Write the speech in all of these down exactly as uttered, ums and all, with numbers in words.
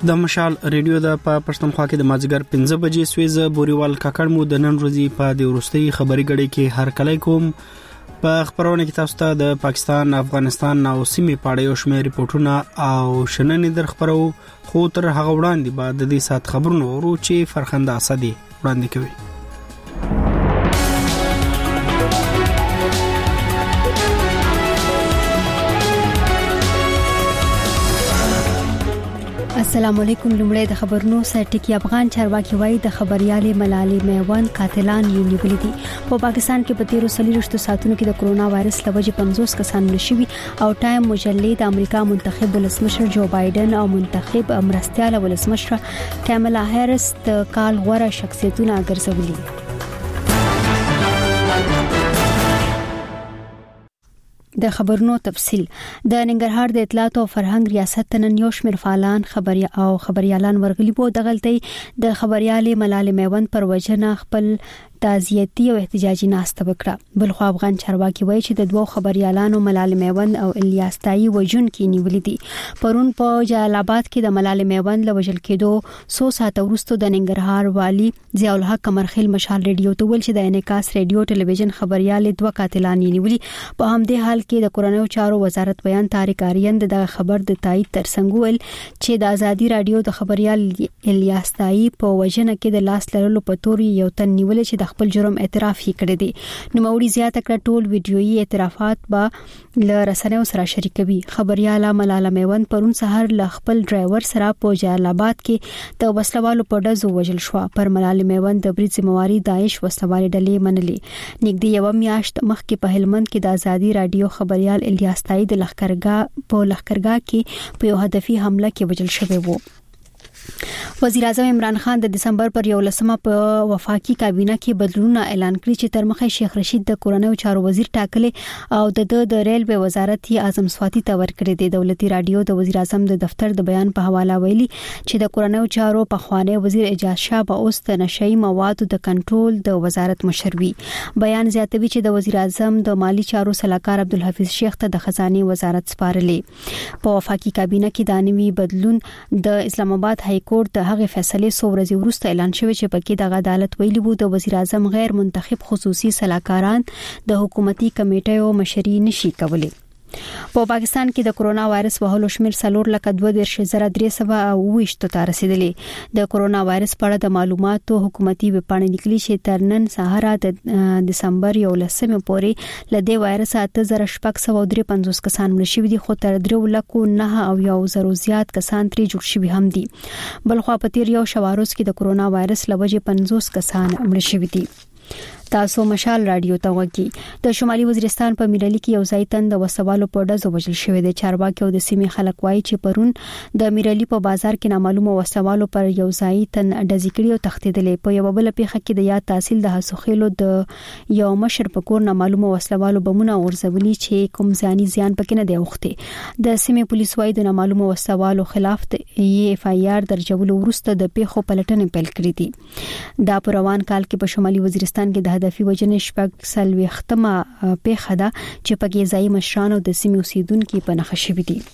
د مشال ریډیو د پښتونخوا کې د مازیګر پنځه بجې سويزه بوريوال کاکړ مو د نن ورځې په د ورستي خبري غړي کې هر کله کوم په خبرونه کې تاسو ته د پاکستان افغانستان او سیمې په اړه یو شمېر ریپورتونه او شننې در خبرو خو تر هغه وړاندې بعد د دې سات خبرونه ورو چې فرخنده اسدي وړاندې کوي. السلام علیکم. لومړی د خبرونو سرټکی افغان چارواکي وایي د خبريالي ملالي میوند قاتلان یې نیولې دي. په پاکستان کې په تیرو سلیرشتو ساتونو کې د کرونا وایرس لوجې پنځوس کسان مړ شوي او ټایم مجلې د امریکا منتخب ولسمشر جو بایدن او منتخب مرستيال ولسمشر کاملا هریس د کال غوره شخصیتونه ګرځولي. د خبرونو تفصيل. د ننګرهار د اطلاعات او فرهنګ ریاست نن یو شمېر فعالان خبري او خبريالان ورغلي بو دغلطي د خبريالي ملالي میوند پر وجنه خپل تعزیتی او احتجاجي ناسته وکړه. بل خو افغان چارواکي وایي چې د دوه خبريالانو ملالي میوند او الیاس تای وجون کې نیولې دي. پرون په جلال آباد کې د ملالي میوند لوجل کېدو سو ساعت وروسته د ننګرهار والی ضیاء الحق قمرخیل مشال ریډیو ته ول چې د انعکاس ریډیو ټلویزیون خبريالي دوه قاتلان نیولې. په همدې حال کې د کورونو چارو وزارت بیان طارق آریان د خبر د تایید ترڅنګ ول چې د ازادي رادیو د خبريال الیاس تای په وجنه کې د لاس لرلو په تور یو تن نیول چې د خپل جرم اعتراف یې کړی دی. نو موري زیاته کړ ټول ویډیويي اعترافات به ل رسنیو سره شریکوي. خبرياله ملاله میوند پرون سحر ل خپل ډرایور سره په جلال آباد کې د وسلوالو په ډزو وژل شو. پر ملاله میوند د بریټ ذمہواری داعش وسلوالي ډلې منلې. نږدې یو میاشت مخکې په هلمند کې د ازادي رادیو خبريال الیاس تای د لخرګاه په لخرګاه کې په یو هدفي حمله کې وژل شوی وو. وزیر اعظم عمران خان د دسمبر پر یو لسمه په وفاقي کابینه کې بدلونونه اعلان کړی چې تر مخه شیخ رشید د کورونو چارو وزیر ټاکلې او د د ریلوے وزارت یې اعظم سواتی ته ورکړی دی. دولتي رادیو د وزیر اعظم د دفتر د بیان په حواله ویلي چې د کورونو چارو په خوانه وزیر اجاز شاه به اوس د نشئی موادو د کنټرول د وزارت مشروي. بیان زیاتوي چې د وزیر اعظم د مالی چارو سلاکار عبدالحفیظ شیخ ته د خزانه وزارت سپارلې. په وفاقي کابینه کې دانوي بدلون د اسلام آباد های کورټ د هغه فیصله سو ورځې وروسته اعلان شوی چې پکې د عدالت ویلي وو د وزیر اعظم غیر منتخب خصوصي سلاکاران د حکومتي کمیټې او مشري نشي کولای. په پاکستان کې د کرونا وایرس وهلو شمیر سلور لکه دوه دیرش زره درې سوه او وشت ته رسیدلی. د کرونا وایرس په اړه د معلوماتو حکومتي وپاڼې لیکلي چې تر نن سهار د دسمبر یو لسمه پورې لدې وایرس اته زره شپږ سوه درې پنځوس کسان مړ شوي دي خو تر درې لکو نه او یو زرو زیات کسان ترې جوړ شوي هم دي. بل خو په تیر یو شواروز کې د کرونا وایرس لوجې پنځوس کسان مړ شوي دي. تاسو مشال رادیو ته وګورئ. د شمالي وزیرستان په میرالي کې یو ځای تند وسوالو په ډزو وژل شوی دی. چارواکي او د سیمې خلک وایي چې پرون د میرالي په بازار کې نامعلومه وسوالو پر یو ځای تند ډزې کړې او تښتېدلې. په یو بل پیښه کې د یاد تحصیل د حسوخېلو د یو مشر په کور نامعلومه وسوالو بمونه ورزولي چې کوم ځاني زیان پکې نه دی اوخته. د سیمې پولیس وایي د نامعلومه وسوالو خلاف یې اف آی آر درجولو وروسته د پیښو پلټنې پیل کړې دي. دا په روان کال کې په شمالي وزیرستان کې د هدفي وجنې شپږ سلويختمه پیښه ده چې پکې ځای مشرانو د سیمې اوسیدونکو په نښه شوي دي.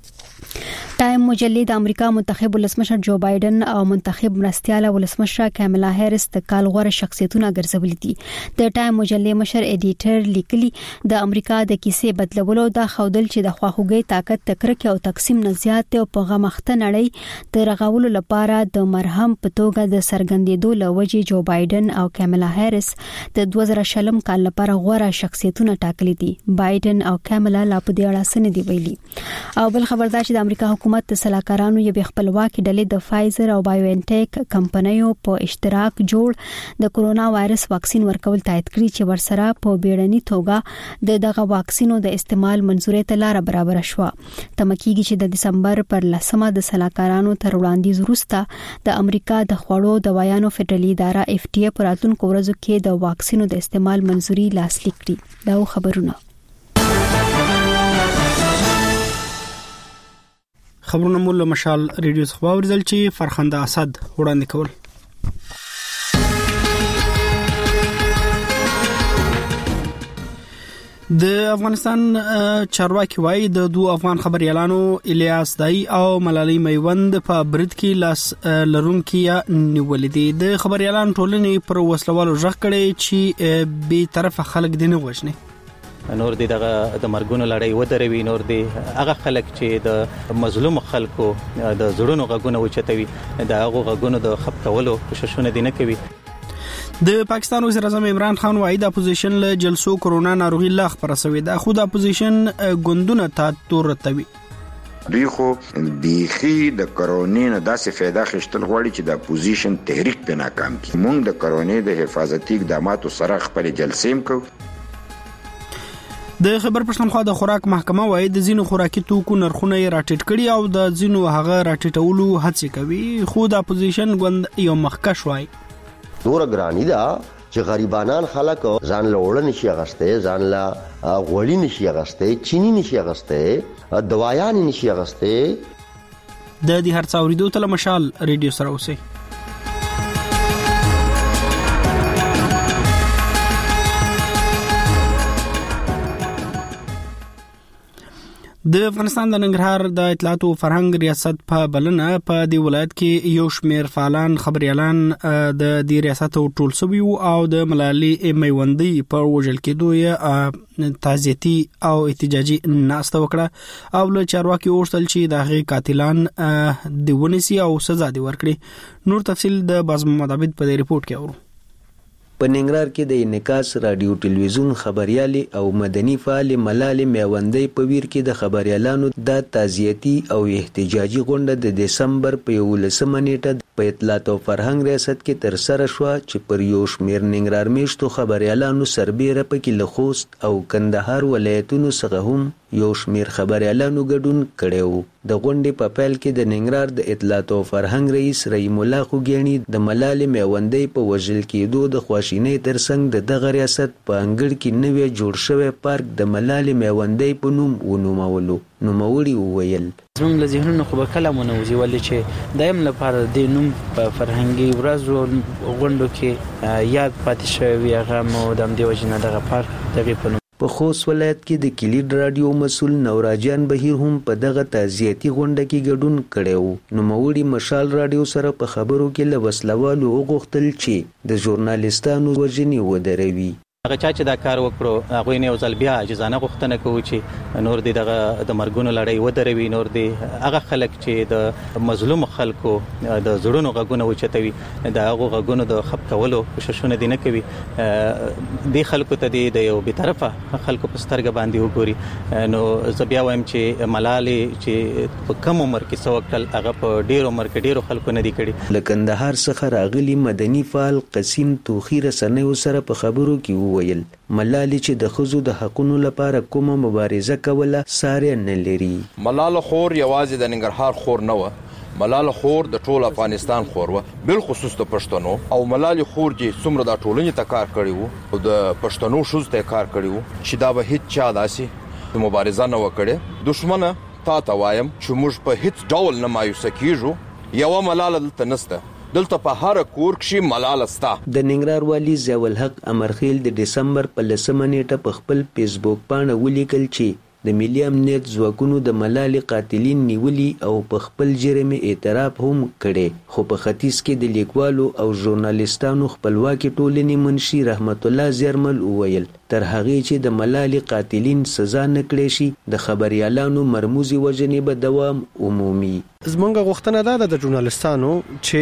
ټایم مجلې د امریکا منتخب ولسمشر جو بایدن او منتخب مرستيال ولسمشر کاملا هریس د کال غوره شخصیتونه ګرځولي دي. د ټایم مجلې مشر ایډیټر لیکلي د امریکا د کیسې بدلولو د خودل چې د خواخوږي طاقت تکرک او تقسیم نه زیات او په غمخته نړۍ د رغولو لپاره د مرهم په توګه د سرګندېدو لوجې جو بایدن او کاملا هریس د دوه زره شلم کال لپاره غوره شخصیتونه ټاکلي دي. بایدن او کاملا لا په دې اړه سن دی ویلي. او بل خبردار چې د امریکا حکومت د سلاکارانو یې خپلواکي ډلې د فایزر او بایوانټیک کمپنیو په اشتراک جوړ د کرونا وایرس واکسین ورکول تایید کړی چې ورسره په بیړني توګه د دغه واکسینو د استعمال منزوري ته لار برابر شو. تمکیږي چې د دسمبر پر لسمه د سلاکارانو تر وړاندیز وروسته د امریکا د خوړو دوايانو فدرالي اداره اف ټي ای پر راتلونکو ورځو کې د واکسینو د استعمال منزوري لاسلیک کړي. دا خبرونه خبرونه مول مشال ریډیو څخه ورزل چې فرخنده اسد وړاندې کول. د افغانستان چارواکي وايي د دوه افغان خبريالانو الیاس دای او ملالۍ میوند په برید کې لاس لرونکي نیولې دي. د خبريالانو ټولنې پر وسلوالو ژغ کړي چې به طرفه خلک دي نه وژني. نور دي دغه د مرګونو لړۍ ودروي، نور دي هغه خلک چې د مظلوم خلکو د زړونو غږونه وچتوي، د هغه غږونو د خپ کولو کوششونه دي نه کوي. د پاکستان وزیر اعظم عمران خان وايي د اپوزیشن له جلسو کرونا ناروغي لا خبره شوې ده، خو د اپوزیشن ګوندونه ته تور رتوي. دوی خو بیخي د کورونې نه داسې فایده خشتل غواړي چې د اپوزیشن تحریک په ناکام کړي. موږ د کورونې د حفاظتي اقداماتو سره خپل جلسې کوو. د خبر پښتونخوا د خوراک محکمه وايي د زینو خوراکي توکو نرخونه راټیټ کړي او د زینو هغه راټیټولو هڅه کوي، خو د اپوزیشن ګوند یو مخکښ وايي دور ګرانی دا چې غریبانان خلک ځان له وړ نشي غسته، ځان له غوړی نشي غسته، چینی نشي غسته، دوايان نشي غسته. د دې هر څاوري دوه تل مشال ریډیو سره اوسئ. د افغانستان د ننګرهار د اطلاعات او فرهنګ ریاست په بلنه په دی ولایت کې یو شمیر فعالان خبريالان د دې ریاست او ټول سوي او د ملالۍ میوندي په وجل کې دوی تعزیتي او احتجاجي ناسته وکړه او له چارواکي اورتل چې دغه قاتلان د ونسي او سزا دی ورکړي. نور تفصیل د باز محمد عبد په دې ریپورت کې اورو. په ننګرهار کې د انعکاس رادیو ټلویزیون خبريالي او مدني فعال ملالۍ میوندي په ویر کې د خبريالانو د تعزیتي او احتجاجي غونډه د دسمبر په یولسمه نیټه په اطلاعات او فرهنګ ریاست کې تر سره شو چې پر یو شمیر ننګرهار میشتو خبريالانو سربېره پکې له خوست او کندهار ولایتونو څخه هم یو شمیر خبريالانو ګډون کړو. د غونډې په پیل کې د ننګرهار د اطلاعات او فرهنګ رئیس رحیم الله خوګیانی د ملالۍ میوندي په وژل کېدو د خواشینۍ ترڅنګ د دغه ریاست په انګړ کې نوې جوړ شوی پارک د ملالۍ میوندي په نوم ونومولو. نوموړي وویل زموږ له ذهنونو خو به کله مونوځي ولې چې دایم لپاره د نوم په فرهنګي ورځو غونډو کې یاد پاتې شوی وي، هغه مو د همدې وجې نه دغه پارک دغې په نوم. په خوست ولایت کې د کلید رادیو مسول نوراجان بهیر هم په دغه تعزیتي غونډه کې ګډون کړی. نوموړي مشال رادیو سره په خبرو کې له وسلوالو وغوښتل چې د ژورنالیستانو وژنې ودروي. هغه چا چې دا کار وکړو هغه نه یو ځل بیا اجازه غوښتنه کوي چې نور دي دغه د مرګونو لړۍ ودروي، نور دي هغه خلک چې د مظلوم خلکو د زړونو غږونه وچتوي، د هغه غږونو د خپ کولو کوششونه دي نه کوي. د خلکو ته د یو به طرفه خلکو په سترګه باندې وګوري. نو زه بیا وایم چې ملالۍ چې په کم عمر کې سوکل هغه په ډیر عمر کې ډیرو خلکو نه دي کړي. له کندهار څخه راغلي مدني فعال قسیم توخی رسنیو سره په خبرو کې وویل ملالۍ چې د ښځو د حقونو لپاره کومه مبارزه کوله ساری نه لري. ملاله خور یوازې د ننګرهار خور نه و، ملاله خور د ټول افغانستان خور و، بل خصوص د پښتنو. او ملالۍ خور چې څومره د ټولنې ته کار کړی وو او د پښتنو ښځو ته کار کړی وو چې دا به هیڅ چا داسې مبارزه نه وکړي. دشمنه تا ته وایم چې موږ په هیڅ ډول نه مایوسه کیږو، یوه ملاله دلته نسته، دلته په هر کور کې ملاله ستا. د ننګرهار والی ضیاء الحق امرخیل د دسمبر په لسمه نیټه په خپل فیسبوک باندې ولیکل چې د ملي امنیت ځواکونو د ملالۍ قاتلین نیولي او په خپل جرم اعتراف هم کړي. خو په ختیځ کې د لیکوالو او ژورنالیستانو خپلواکي ټولنې منشي رحمت الله زیرمل وویل تر هغه چې د ملالۍ قاتلین سزا نه کړي شي د خبريالانو مرموزي وژنې به دوام عمومي. زمونږ غوښتنه ده د ژورنالیستانو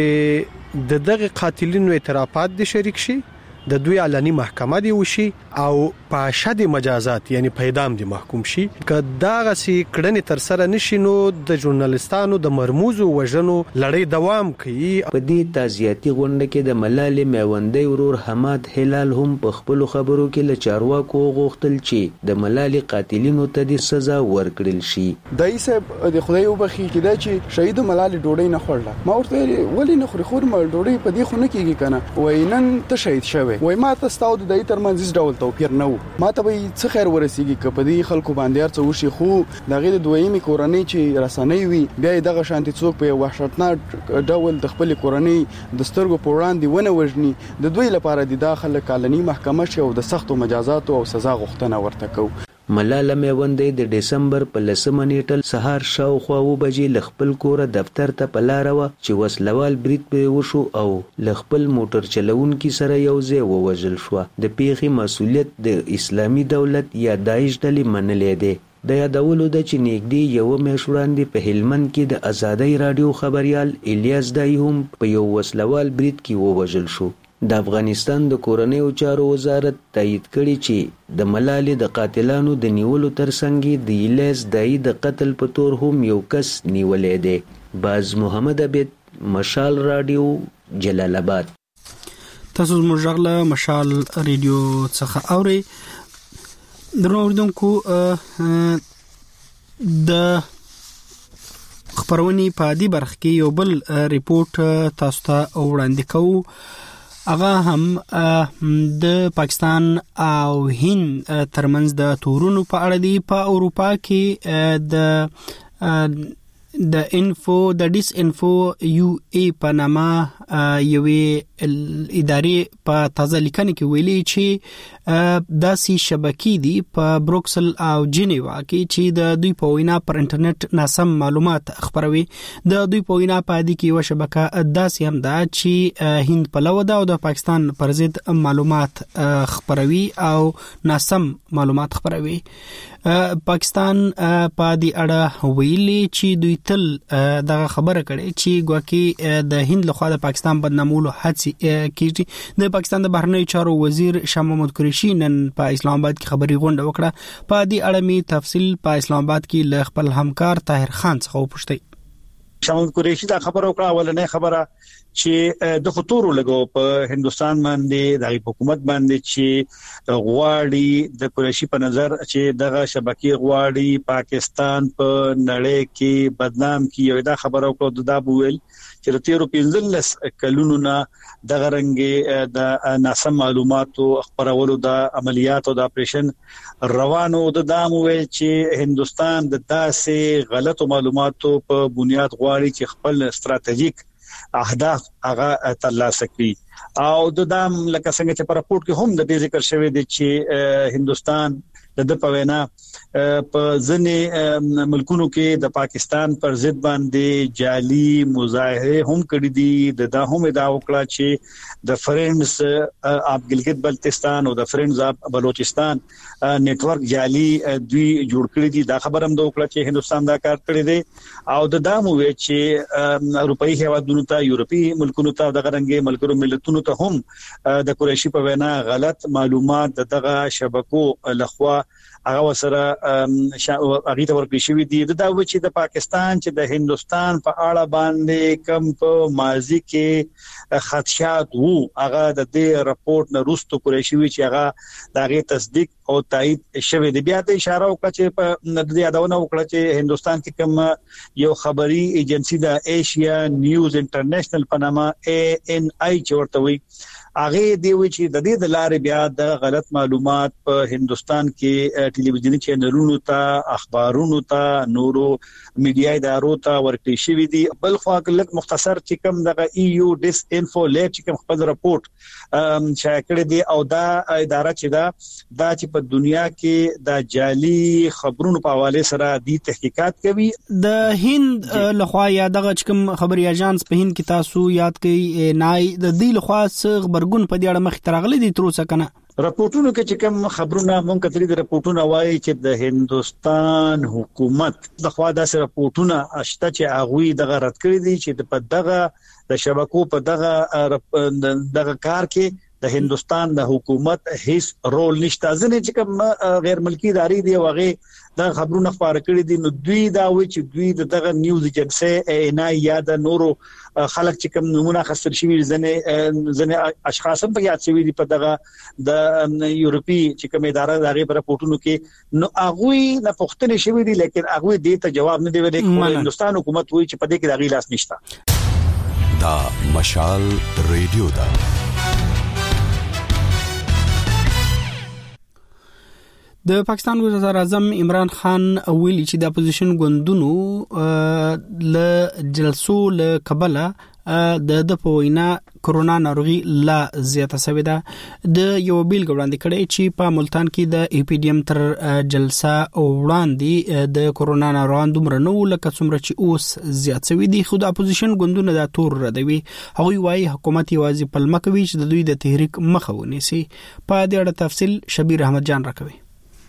چې د دغه قاتلینو اعترافات دي شریک شي، د دوی علني محکمه دی وشي او په شد مجازات یعنی په اعدام دی محکوم شي. که دغه سي کړنې تر سره نشي نو د ژورنالیستانو د مرموزو وژنو لړۍ دوام کوي. په دې تعزیتي غونډه کې د ملالۍ میوندي ورور حماد هلال هم په خپل خبرو کې له چارواکو غوښتل چې د ملالۍ قاتلینو ته د سزا ورکړل شي. دای صاحب د خدای وبخي کېدا چې شهید ملالۍ ډوډۍ نه خورله. ما ورته ولې نه خوري؟ خور ما ډوډۍ په دې خونه کېږي کنه. وای نن ته شهید شوی، وای ما ته ستاو د دای ترمنځ ډول ته توپیر نه و. ما ته به څه خیر ورسیږي که په دې خلکو باندې ارڅ وشي، خو دغه د دویمي کورنۍ چې رسنۍ وي بیا دغه شانتي څوک په وحشتناک ډول د خپل کورنۍ د سترګو په وړاندې ونه وژني، د دوی لپاره د داخله کالنی محکمه شي او د سختو مجازاتو او سزا غوښتنه ورته کوي. ملاله میوندۍ د دسمبر په لسمه نیټه سهار شاوخوا اوه بجې له خپل کوره دفتر ته په لاره وه چې وسلوال برید پرې وشو او له خپل موټر چلونکي سره یو ځای ووژل شوه. د پیښې مسؤلیت د اسلامي دولت یا داعش ډلې منلی دی. د یادولو ده چې نږدې یوه میاشت وړاندې په هلمند کې د ازادۍ راډیو خبریال الیاس دای هم په یو وسلوال برید کې ووژل شو. د افغانستان د کورنیو چارو وزارت تایید کړي چې د ملالۍ د قاتلانو د نیولو ترڅنګ د الیاس دای د قتل په تور هم یو کس نیولی دی. باز محمد عبید، مشال راډیو، جلال آباد. تاسو زموږ غږ له مشال ریډیو څخه اورئ. درنو اوریدونکو، د خبرونې په دې برخه کې یو بل ریپورت تاسو ته وړاندې کوو. هغه هم د پاکستان او هند ترمنځ د تورونو په اړه دی. په اروپا کې د د انفو د ډیس انفو یو ای په نامه یوې ادارې په تازه لیکنه کې ویلي چې داسې شبکې دي په بروکسل او جنیوا کې چې د دوی په وینا پر انټرنیټ ناسم معلومات خپروي. د دوی په وینا په دې کې یو شبکه داسې هم ده چې هند پلوه ده او د پاکستان پر ضد معلومات خپروي او ناسم معلومات خپروي. پاکستان په دې اړه ویلي چې دوی تل دغه خبره کړي چې ګواکې د هند لخوا د پاکستان بدنامولو هڅې کیږي. د پاکستان د بهرنیو چارو وزیر شاه محمود قریشي نن په اسلام آباد کې خبري غونډه وکړه. په دې اړه می تفصیل په اسلام آباد کې له خپل همکار طاهر خان څخه وپوښتنه. شاه محمود قریشي دا خبره وکړه، اولنې خبره چې د خطورو لګو په هندستان باندې د حکومت باندې چې غواړي د قریشي په نظر چې دغه شبکې غواړي پاکستان په نړۍ کې بدنام کی. یو دا خبره وکړه د دا بویل چې تیرو پنځلس کلونو نه دغه رنګ د ناسم معلوماتو خبرولو د عملیاتو د اپریشن روانو د دامو ویل چې هندستان د داسې غلطو معلوماتو په بنیاد غواړي چې خپل ستراتیژیک اهداف هغه ترلاسه کړي. او د دام لکه څنګه چې په راپورټ کې هم د دې ذکر شوی دی چې هندستان د په وینا په ځنې ملکونو کې د پاکستان پر ضد باندې جعلي مظاهره هم کړې دي. د دا هم دا وکړه چې د فرندز اف ګلګت بلتستان او د فرندز اف بلوچستان نیټورک جعلي دوی جوړ کړی دي. دا خبر هم دا وکړه چې هندستان دا کار کړی دی او د دامو وی چې اروپאי هیوادونو ته، یورپی ملکونو ته، دغه رنګي ملګرو ملتونو ته هم د قریشي په وینا غلط معلومات دغه شبکو لخوا هغه وسره هغه ته ورکړی شوی دی. دا و چې د پاکستان چې د هندستان په اړه باندې کم په ماضی کې خدشات وو، هغه د دې راپورټ نه وروسته قریشي وی چې هغه دغه تصدیق او تایید شوی دی. بیا ته اشاره وکړه چې په دې یادونه وکړه چې هندستان کې کوم یو خبري ایجنسی د ایشیا نیوز انټرنیشنل په نامه ای ان آی چورته وی، هغه دی وی چې د دې د لارې بیا د غلط معلومات په هندستان کې ټلویزیونی چینلونو ته، اخبارونو ته، نورو میډیا ادارو ته ورکړي شوی دی. بل خو کلک مختصر چې کوم دغه ای یو ډیس انفو لیب چې کوم خپل راپورټ شایع کړی دی او دا اداره چې دا دا چې په دنیا کې د جعلي خبرونو په حواله سره دی تحقیقات کوي. د هند لخوا یا دغه کوم خبري اژانس په هند کې تاسو یاد کړئ نای د دې لخوا څنګه برګون په دې اړه مخ ترغلي دي تر اوسه کنه راپورټونو کې چې کوم خبرونه مونږ کتري د راپورټونو وایي چې د هندستان حکومت د خوا داسې راپورټونه اشته چې هغه دغه رد کړی دي چې په دغه د شبکو په دغه دغه کار کې د هندستان د حکومت هیڅ رول نشته. ځنه چې کوم غیر ملکی ادارې دی واغې دا خبرونه خبره کړې دي نو دوی دا وایي چې دوی دغه نیوز ایجنسی ان آی یا د نورو خلک چې کوم نمونه خسر شوی ځنه ځنه اشخاص هم په یاد شوی دي په دغه د یورپی چې کوم اداره دغه راپورټونو کې نو هغه نه پوښتنه شوی دي لیکن هغه دې ته جواب نه دی ویلي. هندستان حکومت وایي چې په دې کې دغه لاس نشته. دا مشال ریډیو دا د پاکستان وزیر اعظم عمران خان ویلي چې د اپوزیشن ګوندونو ل جلسو ل قبله د د پوینا کورونا ناروغي لا زیاته شوې ده د یو بیل وړاندې کړي چې په ملتان کې د ای پی ډی ایم تر جلسه وړاندې د کورونا ناروغان دومره نو لکه څومره چې اوس زیات شوی دي. خو د اپوزیشن ګوندونه دا تور ردوي. هغوی وايي حکومت یوازې پلمه کوي چې د دوی د تحریک مخه ونیسي. په دې اړه تفصیل شبیر احمد جان راکوي.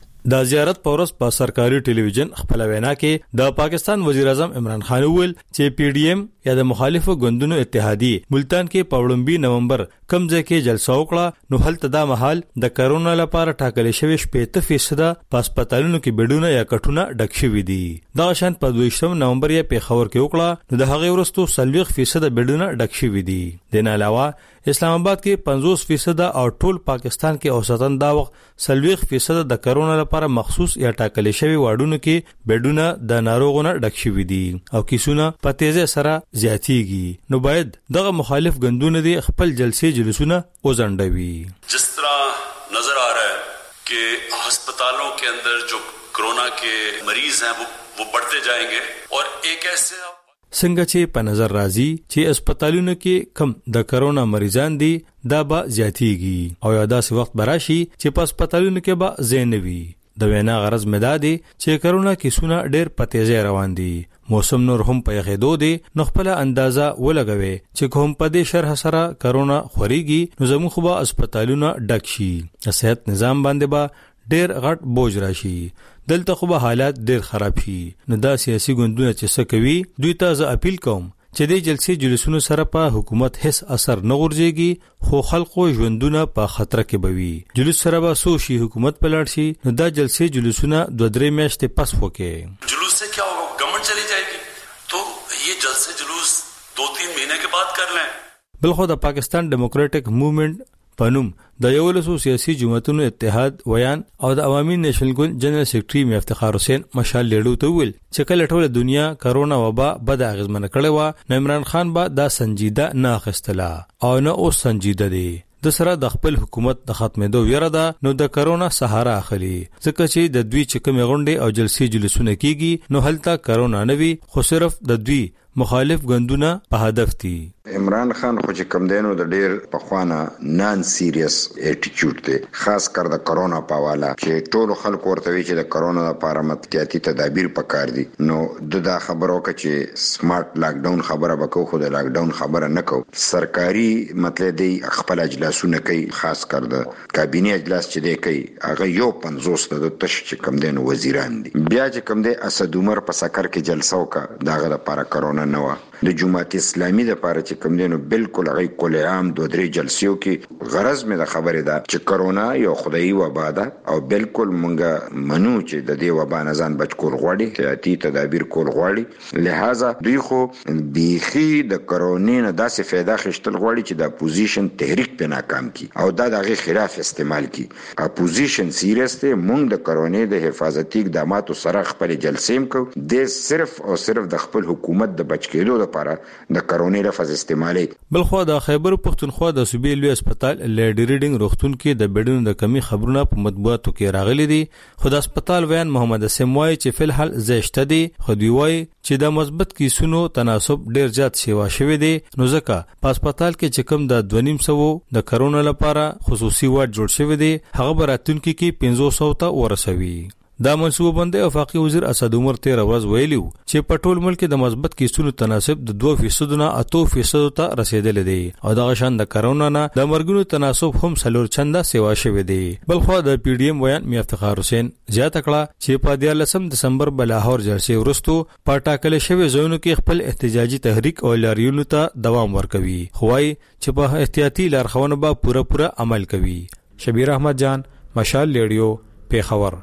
د زیارت پورس په سرکاري ټلویزیون خپل وینا کې د پاکستان وزیر اعظم عمران خان ویل چې پی ډی ایم یا د مخالفو ګوندونو اتحادیه ملتان کې په وړاندې نومبر کم ځای کې جلسه وکړه نو هلته دا مهال د کرونا لپاره ټاکل شوی شپږ فیصد په هسپتالونو کې بیډونه یا کټونه ډک شوي دي. دا شان په دویشتم نومبر یې په خبر کې وکړه نو د هغه ورستو سلويخ فیصد بیډونه ډک شوي دي. د نه علاوه اسلام آباد کې پنځوس فیصد او ټول پاکستان کې اوسطن دا وخت سلويخ فیصد د کرونا لپاره مخصوص یا ټاکل شوی واډونو کې بیډونه د ناروغونو ډک شوي دي او کیسونه په تیزه سره زیاتیږي. نو باید دغه مخالف ګوندونه دي خپل جلسې جلسونه وزنډوي. جس طرح نظر آ رہا ہے کہ ہسپتالوں کے اندر جو کورونا کے مریض ہیں وہ وہ بڑھتے جائیں گے اور ایک ایسے څنګه چې په نظر راځي چې هسپتالونو کې کم د کرونا مریضان دي دا به زیاتیږي او یا داسې وخت براشي چې په هسپتالونو کې به زینوي. د وینا غرض مدا دي چې کرونا کیسونه ډېر په تیزه روان دي. موسم نور هم په یخېدو دي نو خپل اندازه ولګوي چې کوم په دې شرح سره کرونا خوريږي نو زموږ خو به هسپتالونه ډک شي. صحت نظام باندې به ډېر غټ بوج راشي. دلته خو به حالات ډېر خراب شي. نو دا سیاسي ګوندونه چې څه کوي دوی ته زه اپیل کوم چې د جلسې جلسونو سره په حکومت هیڅ اثر نه غورځيږي خو خلکو ژوندونه په خطر کې بوي. جلوس سره به سو شي حکومت پلاړ شي نو دا جلسې جلسونه دوه درې میاشتې پس وکړي. جلوس سے کیا ہوگا؟ گورنمنٹ چلی جائے گی تو یہ جلسے جلوس دو تین مہینے کے بعد کر لیں. بلخو د پاکستان ډیموکراټک موومېنټ پنوم د یو لسو سیاسي جماعتونو اتحاد ویان او د عوامي نېشنل ګوند جنرال سیکریټري میر افتخار حسین مشال لیډو ته ویل چې کله ټول دنیا کرونا وبا بد اغیزمن کړي و نو عمران خان با دا سنجیده نه اخیستله او نه اوس سنجیده دي. د سره د خپل حکومت د ختمېدو ویره ده نو د کرونا سهارا اخلي ځکه چې د دوی چکمې غونډې او جلسې جلسونه کیږي نو هلته کرونا نه وي خو صرف د دوی مخالف ګوندونه په هدف دي. عمران خان خو چې کم دینو د ډیر په خوانه نان سیریس اټیټیوډ دی خاص کر د کرونا په حواله چې ټول خلکو ورته وی چې د کرونا لپاره متقاطی تدابیر پکار دي. نو د دا خبرو کې چې سمارټ لاک ډاون خبره وکړو خو د لاک ډاون خبره نه کو. سرکاري مطلب دی خپل اجلاسونه کوي خاص کر د کابینه اجلاس چې دی کوي هغه یو پنځوس د تش چې کم دینو وزیران دي. بیا چې کم دی اسد عمر په سکر کې جلسه وکړه داغه لپاره کرونا نه و. د جماعت اسلامي د لپاره چې کم دینو بالکل هغه کول عام دوه درې جلسیو کې غرض مې د خبره ده چې کرونا یو خدایي وبا ده او بالکل مونږه منو چې د دې وبا نه ځان بچ کول غواړي احتیاطي تدابیر کول غواړي. لہذا دوی خو بیخي د کرونا نه داسې فایده خشتل غواړي چې د اپوزیشن تحریک په ناکام کی او دا دغه خلاف استعمال کی. اپوزیشن سیریس ته مونږ د کرونا د حفاظتي اقداماتو سره خپل جلسې کو د صرف او صرف د خپل حکومت د بچ کېدو لپاره د کرونا لفظ استعمالي. بلخو د خیبر پختونخوا د صوبې لوی هسپتال لیډی ریډینګ روغتون کې د بیډونو د کمی خبرونه په مطبوعاتو کې راغلي دي. خو د هسپتال ویان محمد اسم وايي چې فل حال زیشته دي خو دوی وايي چې د مثبت کیسونو تناسب ډیر زیات شوی شوی دی نو ځکه په هسپتال کې چې کوم د دوه نیم سو د کرونا لپاره خصوصي وارډ جوړ شوی دی هغه براتونکو کې پنځوس سو ته ورسوي. دا منصوبه بندي افاقي وزیر اسد عمر تیر ورځ ویلیو چې په ټول ملک د مثبت کیسونو تناسب د دوه فیصد نه اته فیصد ته رسیدل دي او دا شان د کرونا نه د مرګونو تناسب هم سلور چنده سیوا شوی دی. بلخو د پی ډی ایم ویان میر افتخار حسین زیاته کړه چې په دیارلسم دسمبر بلاهور جلسې ورستو په ټاکل شوی ځایونو کې خپل احتجاجي تحریک او لاریونو ته دوام ورکوي خوای چې په احتیاطي لارښوونو به پوره پوره عمل کوي. شبیر احمد جان مشال ریډیو پیښور.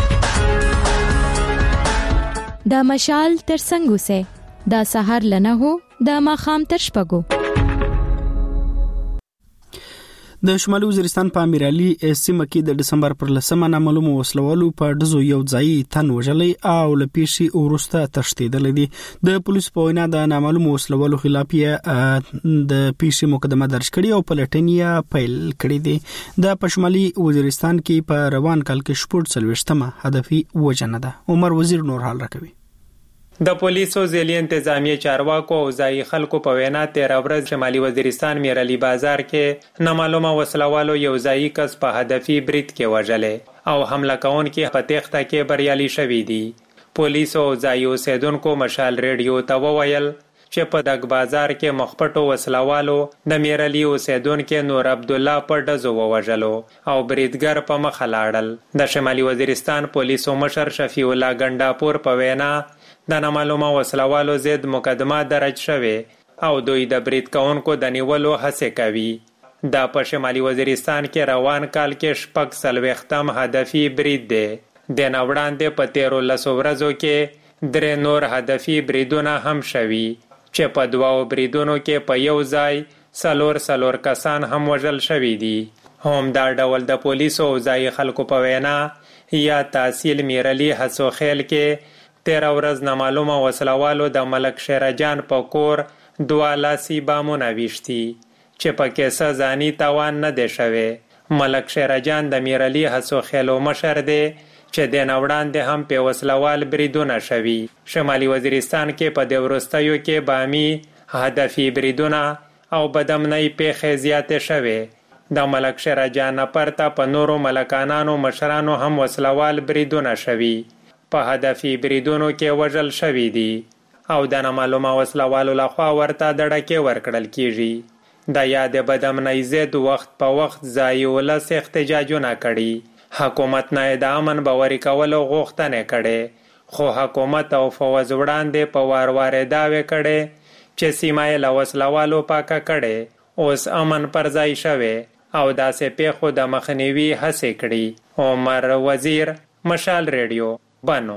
دا مشال تر څنګه سه دا سحر لنه هو دا ماخام تر شپګو. د شمالي وزیرستان په امیر علي سیمه کې د دسمبر پر لسمه نامعلومو وسلوالو په دزو یو ځای تن وژلې او لپیشي ورسته تشدید دي. د پولیس په وینا د نامعلومو وسلوالو خلاف یې د پیشي مقدمه درج کړې او پلټنیا پیل کړې دي. د شمالي وزیرستان کې په روان کال کې شپږ څلوېښتمه هدفي وجنه ده. عمر وزیر نور حال راکوي. د پولیسو ځلې انتظامی چارواکو او ځای خلکو په وینا تیر ورځ شمالي وزیرستان میر علي بازار کې نامعلومه وسلوالو یو ځای کس په هدفي برید کې وژلې او حمله کوونکي په تخته کې بریالي شوي دي. پولیسو او ځای اوسیدونکو مشال ریډیو ته وویل چې په دغ بازار کې مخپټو وسلوالو د میر علي اوسیدونکو نور عبد الله په دزو وژلو او بریدګر په مخ لاړل. د شمالي وزیرستان پولیسو مشر شفیع الله ګنداپور په وینا د نامعلومه وسلوالو ضد مقدمه درج شوه او دوی د برید کوونکو د نیولو هڅه کوي. دا په شمالي وزیرستان کې روان کال کې شپږ څلوېښتم هدفي برید دی. د نوړاندې په تیرو لسو ورځو کې درې نور هدفي بریدونه هم شوي چې په دوو بریدونو کې په یو ځای څلور څلور کسان هم وژل شوي دي. هم دا ډول د پولیسو او ځای خلکو په وینا یا تحصیل میر علي هڅو خیل کې تیر ورځ نامعلومه وسلوالو د ملک شیرجان په کور دوه لاسي بامونه ویشتي چې په کې څه ځاني تاوان نه دی شوی. ملک شیرجان د میر علي هڅو خیلو مشر دی چې د نوړاندې هم په وسلوال بریدونه شوي. شمالي وزیرستان کې په د وروستیو کې بامي هدفي بریدونه او بدامنۍ پیښې زیاتې شوي. د ملک شیرجان پرته په نورو ملکانانو مشرانو هم وسلوال بریدونه شوي. په هدفي بریدونو کې وژل شوي دي او د نامعلومه وسلوالو لخوا ورته دړکې ورکړل کیږي. د یاد بدامنۍ ضد وخت په وخت ځای ولس احتجاجونه کړي. حکومت نه د امن باوري کولو غوښتنه کړي خو حکومت او فوج وړاندې په وار وار داوی کړي چې سیمه له وسلوالو پاکه کړي اوس امن پر ځای شوی او داسې پیښو د مخنیوي هڅې کړي. عمر وزیر مشال ریډیو بانو.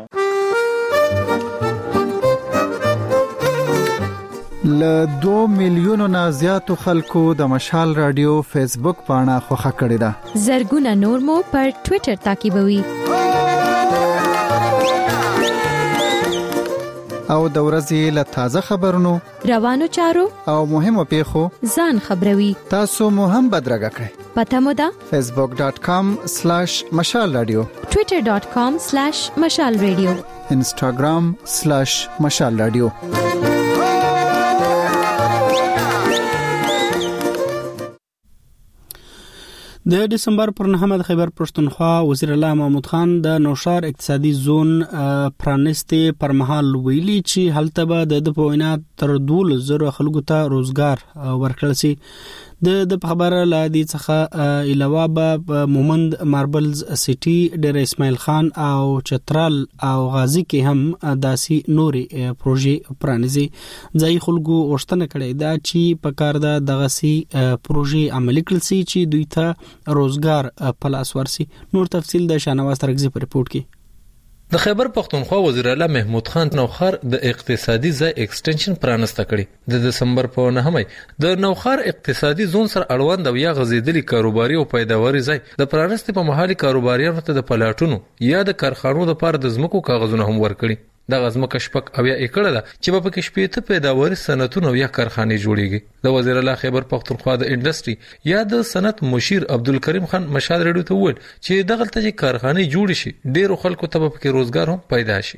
ل دو میلیونو نه زیاتو خلکو د مشال رادیو فیسبوک پاڼه خوښه کړې ده. زرګونه نور مو پر ټوئیټر تعقیبوي. او د ورځې له تازه خبرونو روانو چارو او مهمو پیښو ځان خبروي. تاسو مو هم بدرګه کړئ. پته مو ده facebook dot com slash mashal radio twitter dot com slash mashal radio instagram slash mashal radio. د دسمبر پر نهمه د خیبر پښتونخوا وزیر الله محمود خان د نوشار اقتصادي زون پرانستې پر مهال ویلي چې هلته به د پوینا تر دول زره خلکو ته روزګار ورکړل شي. د د خبره لادي څخه علاوه به مومند ماربلز سټي ډیر اسماعیل خان او چترال او غازی کې هم داسي نوري پروژې پرانیزي. ځای خلکو غوښتنه کړې ده چې په کار د دغسي پروژې عملي کړل شي چې دوی ته روزګار په لاس ورسي. نور تفصیل د شانواز ترغزي په ریپورت کې. د خیبر پختونخوا وزیر اعلی محمود خان نوخار د اقتصادي ځای ایکسټنشن پرانسته کړي. د دسمبر په نهمه د نوخار اقتصادي زون سره اړوند او یا غزیدلي کاروباري او پیداواري ځای د پرانسته په محلي کاروباریانو ته د پلاټونو یا د کارخانو د پاره د ځمکو کاغذونه هم ورکړي. د غزمکه شپک او یا اکړه ده چې په کې شپېته پیداواري صنعتونه یا کارخانې جوړیږي. د وزیر اعلی خیبر پختونخوا د انډستری یا د صنعت مشیر عبدالکریم خان مشال ریډیو ته وویل چې دغه ته چې کارخانې جوړ شي ډیرو خلکو ته په کې روزګار هم پیدا شي.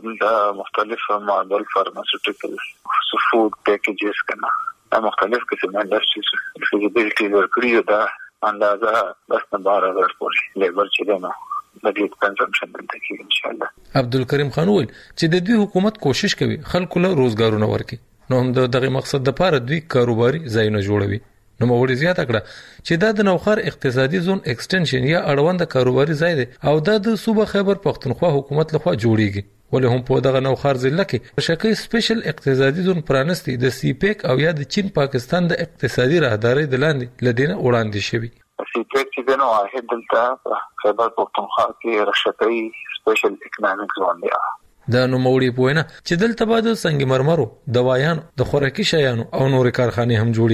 د مختلف معدل فارماسیوټیکل فود پیکیجز کنا د مختلف قسم انډستریز فیزیبিলিټي ورکړي دا اندازه بس نه بار ورکړي لیبر چې نه مدید کنزمپشن دلته کې ان شاء الله. عبدالکریم خان وویل چې د دوی حکومت کوشش کوي خلکو له روزګارونه ورکړي نو هم د دغه مقصد لپاره دوی کاروباري ځایونه جوړوي. نو موږ زیاته کړه چې دا د نوخار اقتصادي زون ایکسټنشن یا اړوند کاروباري ځای دی او دا د صوبه خیبر پختونخوا حکومت لخوا جوړیږي. ولې هم په دغه نوخار ضلع کې شکه سپیشل اقتصادي زون پرانستی د سی پیک او یا د چین پاکستان د اقتصادي راهداري د لاندې لدینه وړاندې شوی. سی پیک چې دنو واحد دلته خیبر پختونخوا کې رشتي سپیشل اکونومیک زون دی. دا نو موړي پوینه چې دلته بعد سنگ مرمرو، دوايان، د خوراکي شیانو او نور کارخانې هم جوړیږي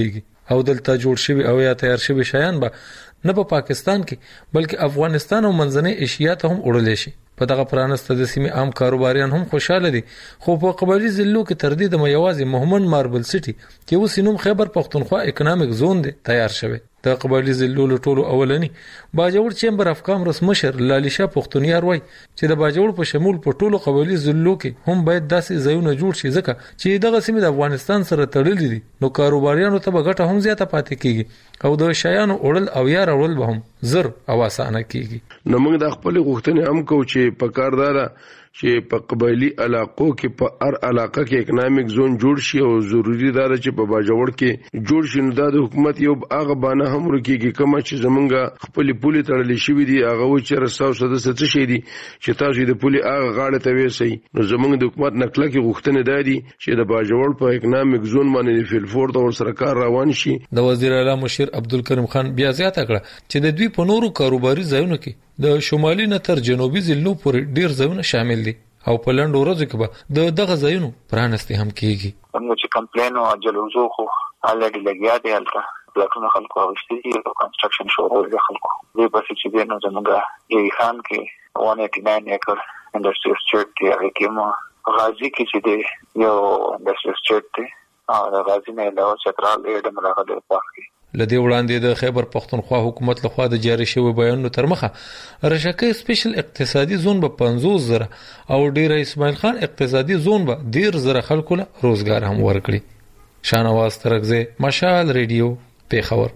او دلته جوړ شوی او یا تیار شوی شیان به نه په پا پاکستان کې بلکې افغانستان او منځنۍ ایشیا ته هم وړل شي. په دغه پرانسته د سیمې عام کاروباریان هم خوشاله دي، خو په قبایلی ضلعو کې تر دې د یوازې مهمن ماربل سټي چې اوس نوم خیبر پختونخوا اکونومیک زون دی تیار شوی. د قبایلی ضلعو له ټولو اولنی باجوړ چیمبر اف کامرس مشر لالیشا پختونیار وای چې د باجوړ په شمول په ټولو قبایلی ضلعو کې هم باید داسې ځایونه جوړ شي ځکه چې دغه سیمې د افغانستان سره تړلې دي، نو کاروباریانو ته به ګټه هم زیاته پاتې کیږي او د شیانو اورل او یا راول به هم زر او اسانه کیږي. نو موږ د خپل غوښتنې هم کوو چې په کاردار چې په قبایلی علاقو کې په هر علاقه کې اکونومیک زون جوړ شي او ضروری ده چې په باجوړ کې جوړ شي. نو د حکومت یو هغه بانه هم ورکیږي کوم چې زمونږ خپل پولي تړلې شوی دي هغه و چې رساو سده څه شي دي چې تاسو د پولي هغه غاړه ته وېسي. نو زمونږ د حکومت نکله کې غوښتنه ده دي چې د باجوړ په اکونومیک زون باندې فلفورد او سرکار روان شي. د وزیر اعلی مشیر عبدالکریم خان بیا زیاته کړه چې د دوی په نورو کاروباري ځایونو کې د شمالي نه تر جنوبي ضلعو پورې ډیر ځایونه شامل دي او په لنډو ورځو کې به د دغه ځایونو پرانستې هم کیږي. موږ چې کمپلین او جلوزو خو الګي لګیا دی البته پلاټونه خلکو اوستي دي او کنستراکشن شروع دی خلکو دې په څه چې نو زموږه یی خان کې one eighty-nine ایکر انډستریال سټریټ دی هغه کې مو غازی کې چې دی یو انډستریال سټریټ دی او غازی نه له چترال اډم راغلی پاکي. لدې وړاندې د خیبر پختونخوا حکومت لخوا د جاری شوی بیانونو تر مخه رشکه سپیشل اقتصادي زون به پنځوس زره او ډیره اسماعیل خان اقتصادي زون به ډیر زره خلکو له روزګار هم ورکړي. شانواز ترغزه مشال ریډیو پیښور.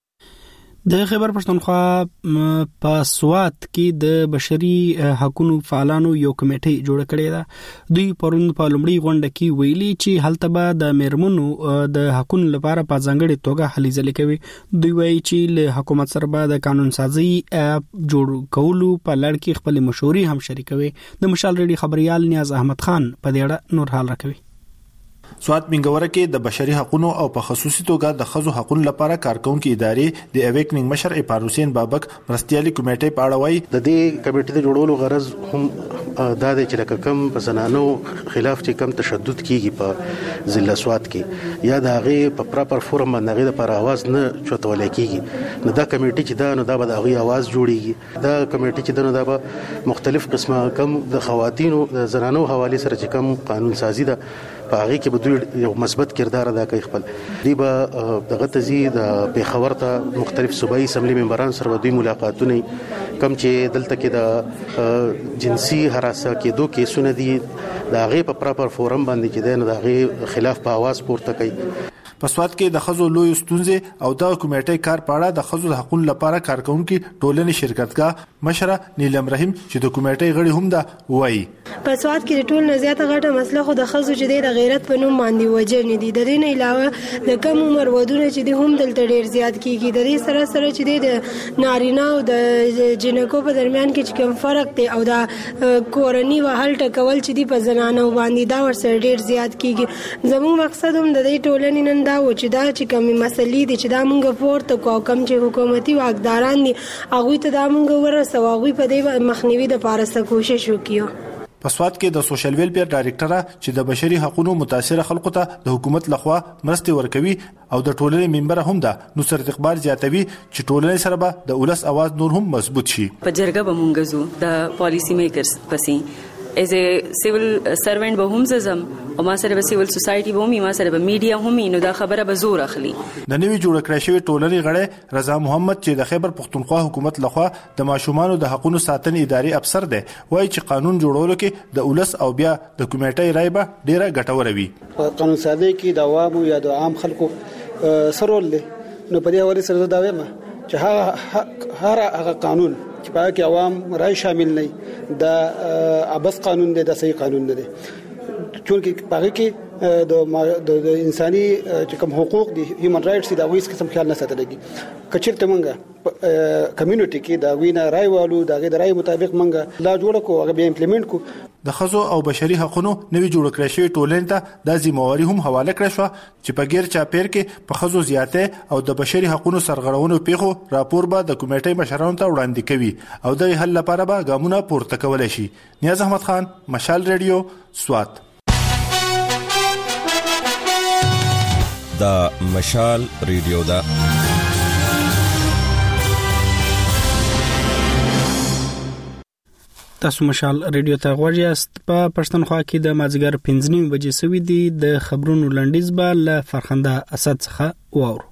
د خیبر پښتونخوا په سوات کې د بشري حقوقو فعالانو یو کمیټه جوړ کړې ده. دوی پرون په لومړی غونډه کې ویلي چې هلته به د میرمنو د حقوقو لپاره په ځانګړي توګه هلې ځلې کوي. دوی وایي چې له حکومت سره به د قانون سازي جوړ کولو په لړ کې خپل مشورې هم شریکوي. د مشال ریډیو خبريال نیاز احمد خان په دې اړه نور حال راکوي. سوات منګوره کې د بشري حقوقو او په خصوصي توګه د خزو حقوقو لپاره کارکونکو ادارې د اویکنینګ مشر اپار حسین بابک مرستيالي کمیټې په اړه وایي د دې کمیټې د جوړولو غرض هم دا دی چې کم په زنانو خلاف چې کم تشدد کیږي په ضلع سوات کې یا د هغه په پراپر فورم باندې هغه لپاره आवाज نه چوتول کیږي. نو دا کمیټې چې دا نو دا به هغه आवाज جوړیږي. دا کمیټې چې دا نو دا به مختلف قسمه کم د خواتینو د زنانو حواله سره چې کم قانون سازي ده په هغه کې به دوی یو مثبت کردار ادا کوي. خپل دی به دغه تزي د پیښور ته مختلف صوبایي اسمبلی ممبران سره دوی ملاقاتونه کم چې دلته کې د جنسي هراسه کېدو کیسونه دي د هغه په پراپر فورم باندې چې د هغه خلاف په आवाज پورته کوي. په سوات کې د خزو لوی ستونزې او د کمیټې کار پاړه د خزو حقوقو لپاره کارکونکو ټولنې شرکتګاه مشره نیلم رحیم چې د کمیټې غړي هم ده وایي په سوات کې ټول نه زیاته غټه مسله خو د خزو چې د غیرت په نوم باندې وجر نه دي. د دې نه علاوه د کم عمر ودونه چې د هم دلته ډیر زیات کیږي. د دې سره سره چې د نارینه او د جنکو په درمیان کې کوم فرق دی او د کورنۍ وهل ټکول چې دی په زنانو باندې دا ورسره ډیر زیات کیږي. زموږ مقصد هم د دې ټولنې نن دا و چې دا چې کومې مسلې دي چې دا مونږ پورته کو کوم چې حکومتي واکداران دي هغه ته دا مونږ ورسو هغه په دې مخنیوي د پارسته کوشش وکړو. په سوات کې د سوشل ویلفیر ډایریکټر چې د بشري حقوقو متاثر خلکو ته د حکومت لخوا مرستې ورکوي او د ټولنې ممبر هم ده نصرت اقبال زیاتوي چې ټولنې سره به د ولس आवाज نور هم مضبوط شي. په جرګه به مونږ زو د پالیسی میکرز پسې as a civil servant به هم زم او ما سره به سیویل سوسایټي به هم ما سره به میډیا هم نو دا خبره به زور اخلي. د نوی جوړ کړی شوی ټولنې غړی رضا محمد چې د خیبر پختونخوا حکومت لخوا د ماشومانو د حقوقو ساتنې ادارې افسر دی وایي چې قانون جوړولو کې د ولس او بیا د کمیټې رای به ډیره ګټوره وي. قانون سازي کې د عوامو یا د عام خلکو سرول له نو په دې حواله سره دا وایم چې هر هغه قانون چې په کې عوام رای شامل نه دا ابس قانون دی د صحیح قانون نه دی چونکه په کې د د انساني چې کوم حقوق دي هیومن رائټس دا وایي قسم خیال نه ساتلږي. کچېرته مونږه کمیونټي کې دا وینا رای والو دا غي د رای مطابق مونږه لا جوړ کو هغه به امپلیمنٹ کو. د خزو او بشري حقوقو نوی جوړ کړی شوی ټولنې ته د ذمہواری هم حواله کړی شو چې په غیر چاپیر کې په خزو زیاته او د بشري حقوقو سرغړونو پیښو راپور به د کمیټې مشرانو ته وړاندې کوي او د حل لپاره به ګامونه پورته کول شي. نیاز احمد خان مشال ریډیو سوات. دا مشال ریډیو دا تاسو مشال ریډیو ته غوړ یاست. په پښتونخوا کې د مازیګر پنځه نیمې بجې سوي دي. د خبرونو لنډیز به له فرخنده اسد څخه واورو.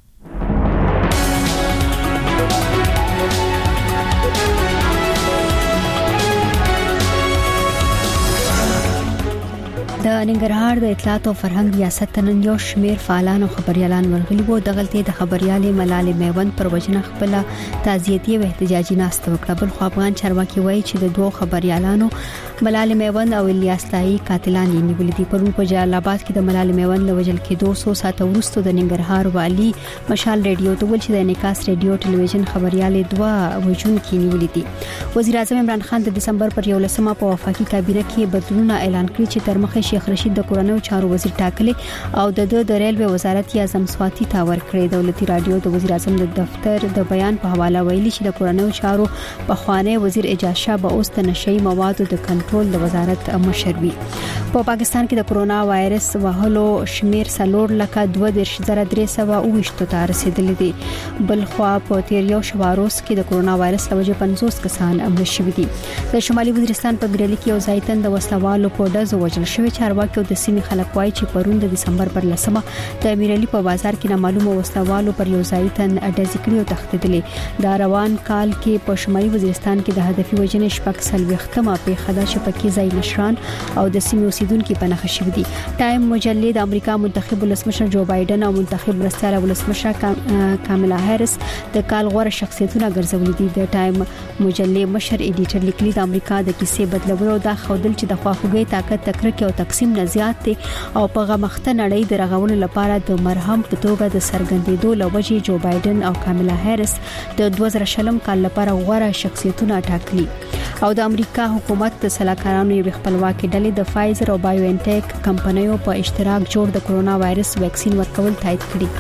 د ننګرهار د اطلاعات او فرهنګ ریاست نن یو شمیر فعالان او خبريالان ورغلي وو. د غلطي د خبريالي ملالې میوند پر وجنه خپل تعزیتي او احتجاجي ناست وکړه. بل خو افغان چارواکي وایي چې د دوه خبريالانو ملالې میوند او الیاس تای قاتلان یې نیولې دي. پرون په جلال آباد کې د ملالې میوند لوجل کې دوه سوه ساعت وروسته د ننګرهار والي مشال ریډیو ته ویل چې د انعکاس ریډیو ټلویزیون خبريالي دوه وجون کې نیولې دي. وزیر اعظم عمران خان د دسمبر پر یولسمه په وفاقي کابینه کې بدلونونه اعلان کړی چې تر مخه شیخ رشید د کورونو چارو وزیر ټاکلي او د د ریلوی وزارت اعظم سواتی ته ورکړی. دولتي رادیو د وزیر اعظم د دفتر د بیان په حواله ویلي چې د کورونو چارو په خوانه وزیر اجازه شاه به اوس د نشئی موادو د کنټرول د وزارت مشر وي. په پاکستان کې د کرونا وایرس وهلو شمیر سلور لکه دوه درش زره درې سوه او وشت ته رسیدلی دي. بل خو په تیر یو شواروس کې د کرونا وایرس لوجه پنځوس کسان امر شوي دي. د شمالي وزیرستان په ګرلي کې یو ځایتن د وسلوالو په ډزو وژل شوی. چارواکي او د سیمې خلک وایي چې پرون د دسمبر پر لسمه د امیرعلی په بازار کې نامعلومه وسلوالو پر یو ځایتن ډزې کړې او تښتېدلې. دا روان کال کې په شمالي وزیرستان کې د هدفي وژنې شپږ څلوېښتمه پیښه ده چې پکې ځای مشران او د سیمې اوسیدونکو په نښه شوي دي. ټایم مجلې د امریکا منتخب ولسمشر جو بایدن او منتخب مرستیال ولسمشر کاملا هریس د کال غوره شخصیتونه ګرځولي دي. د ټایم مجلې مشر ایډیټر لیکلي د امریکا د کیسې بدلولو دا خودل چې د خواخوږۍ طاقت تکرک او تقسیم نه زیات دي او په غمخته نړۍ د رغولو لپاره د مرهم په توګه د سرګندېدو لوجې جو بایدن او کاملا هریس د دوه زره شلم کال لپاره غوره شخصیتونه ټاکلي. او د امریکا حکومت د سلاکارانو یو خپلواکي ډلې د فایزر او بایو انټیک کمپنیو په اشتراک جوړ د کرونا وایرس ویکسین ورکول تایید کړي.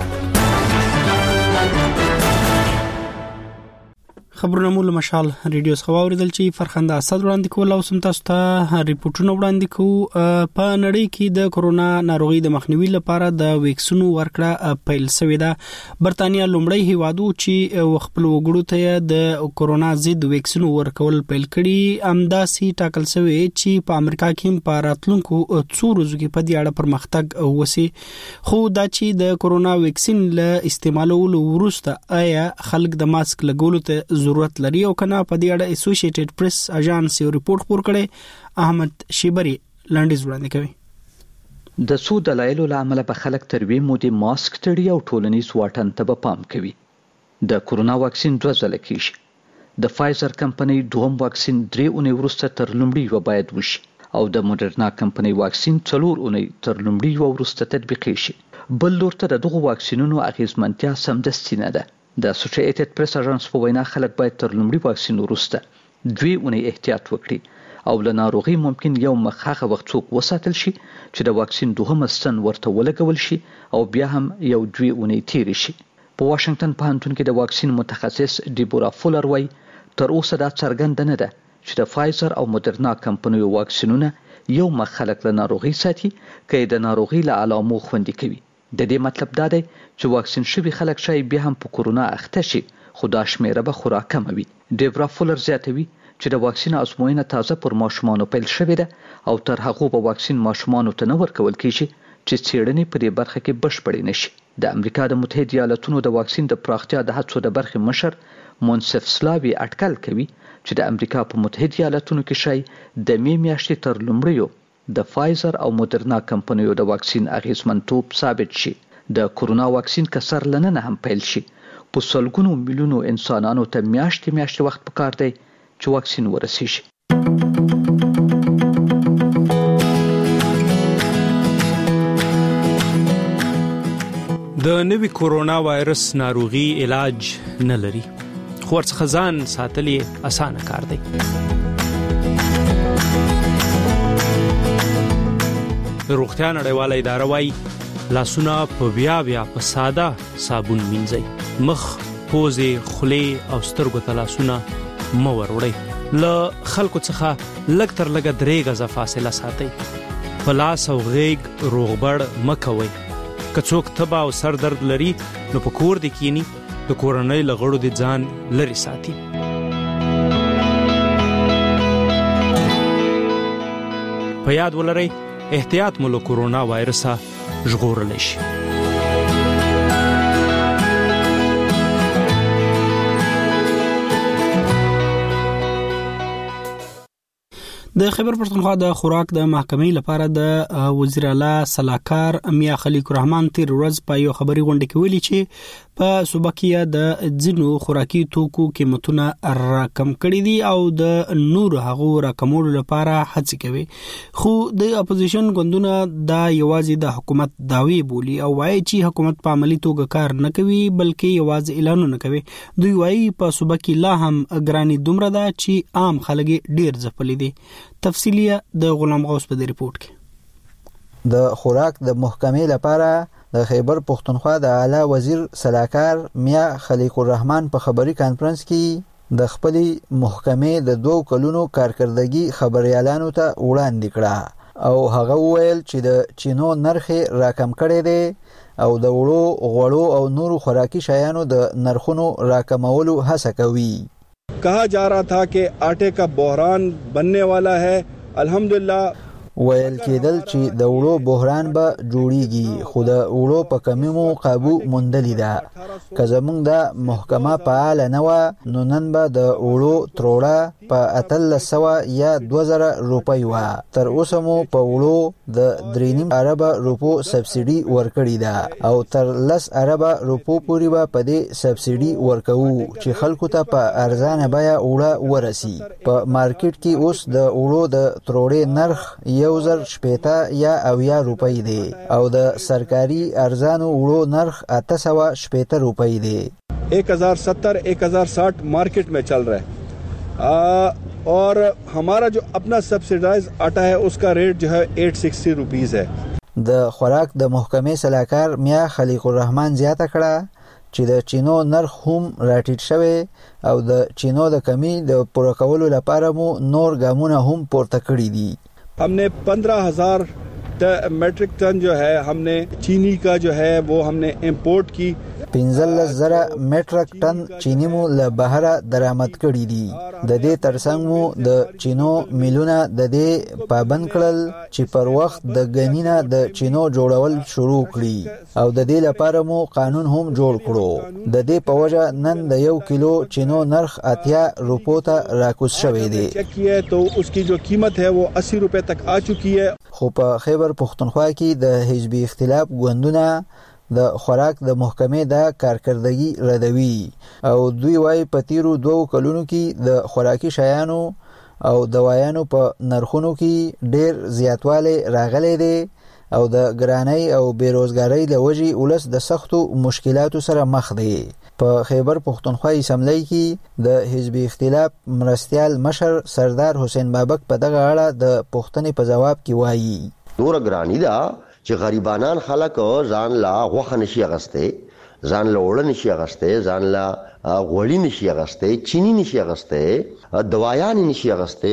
خبرونه مول مشال ریډیو څخه واوریدل چې فرخنده اسد وړاندې کول او سم تاسو ته ریپورتونه وړاندې کوو. په نړۍ کې د کرونا ناروغي د مخنیوي لپاره د ویکسینو ورکړه پیل شوې ده. برتانیا لومړی هیوادو چې خپل وګړو ته د کرونا ضد ویکسینو ورکول پیل کړي. امداسي ټاکل شوی چې په امریکا کې په راتلونکو څو ورځو کې په دې اړه پرمختګ وسی. خو دا چې د کرونا ویکسین له استعمالولو وروسته آیا خلک د ماسک لګولو ته ضرورت لري او کنه په دې اړه اسوسییټډ پریس اژانس یو ریپورت خپور کړي. احمد شیبری لنډیز وړاندې کوي. د څو دلایلو لامل په خلک تروي مودي ماسک تړي او ټولنیز واټن ته پام کوي. د کرونا واکسین دوه ځله کیږي. د فایزر کمپنۍ دوهم واکسین درې اونۍ وروسته تر لومړي و باید وشي او د موډرنا کمپنۍ واکسین څلور اونۍ تر لومړي و وروسته تطبیق شي. بل لورته دغه واکسینونو اغیزمنتیا سمدستي نه ده. د اسوسییټډ پریس اژانس په وینا خلک باید تر لومړي واکسین وروسته دوی اونۍ احتیاط وکړي او له ناروغي ممکن یو مخه وخت څوک وساتل شي چې د واکسین دوهم ستن ورته ولګول شي او بیا هم یو دوی اونۍ تیر شي. په واشنگټن پوهنتون کې د واکسین متخصص ډیبورا فولر وای تر اوسه دا څرګند نه ده چې د فایزر او موډرنا کمپنیو واکسینونه یو مخ خلک له ناروغي ساتي کې د ناروغي له علامو خوندي کوي. د دې مطلب دا دی چې واکسین شوی خلک شای بیا هم په کورونا اخته شي خو دا شمیره به خورا کم وي. ډیبورا فولر زیاتوي چې د واکسین ازموینه تازه پر ماشومان پیل شوې ده او تر هغه به واکسین ماشومان ته نه ورکول کیږي چې څېړنې په دې برخه کې بشپړې نشي. د امریکا د متحده ایالاتونو د واکسین د پراختیا د هڅو د برخې مشر مونسف سلاوي اټکل کوي چې د امریکا په متحده ایالاتونو کې شای د می میاشتې تر لومړیو د فایزر او موډرنا کمپنیو د واکسین اغیزمنتوب ثابت شي. د کرونا واکسین کسر لننه هم پیل شي. په سلګونو میلیونو انسانانو ته میاشتې میاشتې وخت پکار دی چې واکسین ورسیږي. د نوي کرونا وایرس ناروغي علاج نه لري خو ورڅخه ځان ساتل یې اسانه کار دی. روغتیا نړیواله اداره وايي لاسونه په بیا بیا په ساده صابون مینځئ. مخ، پوزې، خولې او سترګو ته لاسونه مه وروړئ. له خلکو څخه لږ تر لږه درې غزه فاصله ساتئ. په لاس او غیږ روغبړ مه کوئ. که څوک تبه او سر درد لري نو په کور دې کینی، د کورنۍ له غړو دې ځان لرې ساتي. په یاد ولرئ احتیاط مو له کورونا وایرسه ژغورلی شي. د خیبر پښتونخوا د خوراک د محکمې لپاره د وزیر اعلی سلاکار میا خلیق الرحمن تیر ورځ په یو خبري غونډه کې ویلي چې په صوبه کې د ځینو خوراکي توکو قیمتونه راکم کړي دي او د نور هغو راکمولو لپاره هڅې کوي، خو د اپوزیشن ګوندونه دا یوازې د حکومت داوی بولي او وایي چې حکومت په عملی توګه کار نه کوي بلکې یوازې اعلانونه کوي. دوی وایي په صوبه کې لا هم ګرانی دومره ده چې عام خلک ډیر ځپلي دي. تفصیلیه د غلام غوث په دې ریپورت کې. د خوراک د محکمې لپاره د خیبر پښتونخوا د اعلی وزیر سلاکار میا خلیق الرحمن په خبري کانفرنس کې د خپلې محکمې د دوه کلونو کارکردګي خبريالانو ته وړاندې کړه او هغه وویل چې د چینو نرخ راکم کړي دي او د وړو غوړو او نورو خوراکي شیانو د نرخونو راکمولو هڅه کوي. कहा जा रहा था कि आटे का बहरान बनने वाला है, अल्हम्दुलिल्लाह ویل کېدل چې د وړو بحران به جوړیږي، خو د وړو په کمی مو قابو موندلی ده. که زمونږ د محکمه فعال نه و نو نن به د وړو تروړه په اتلس سوه یا دوه زره روپۍ وه. تر اوسه مو په وړو د درې نیم اربه روپو سبسیډي ورکړې ده او تر لس اربه روپو پورې به په دې سبسیډي ورکوو چې خلکو ته په ارزانه بیه وړه ورسي. په مارکیټ کې اوس د وړو د تروړې نرخ یو زر شپېته یا اویا روپۍ دی او د سرکاري ارزانو وړو نرخ اته سوه شپېته روپۍ دی. एक हजार सत्तर एक हजार साठ मार्केट में चल रहा है आ, और हमारा जो अपना सब्सिडाइज आटा है उसका रेट जो है आठ सौ साठ रुपीस है. د خوراک د محکمې سلاکار میا خلیق الرحمن زیاته کړه چې د چینو نرخ هم راټیټ شوی او د چینو د کمی د پوره کولو لپاره مو نور ګامونه هم پورته کړي دي. हमने पंद्रह हजार मेट्रिक टन जो है हमने चीनी का जो है वो हमने इंपोर्ट की. پنځلس زره میټرک ټن چینی مو له بهره درآمد کړي دي. د دې ترڅنګ مو د چینو میلونه د دې پابند کړل چې پر وخت د غنینه د چینو جوړول شروع کړي او د دې لپاره مو قانون هم جوړ کړو. د دې په وجه نن د یو کیلو چینو نرخ اتیا روپو ته راکوز شوی دی. چیک کیه تو उसकी जो कीमत है वो अस्सी रुपए तक आ चुकी है. خو په خیبر پښتونخوا کې د حزبي اختلاف ګوندونه د خوراک د محکمې د کارکردګي ردوي او دوی وايي په تیرو دوو کلونو کې د خوراکي شیانو او دوايانو په نرخونو کې ډېر زیاتوالی راغلی دی او د ګرانۍ او بیروزګارۍ له وجې ولس د سختو مشکلاتو سره مخ دی. په خیبر پښتونخوا اسمبلی کې د حزبي اختلاف مرستیال مشر سردار حسین بابک په دغه اړه د پوښتنې په جواب کې وایي نور ګرانی دا چې غریبانان خلک ځان لا غوښه نشي اغسته، ځان له وړ نشي اغسته، ځان له غوړی نشي اغسته، چینی نشي اغسته، دوايان نشي اغسته،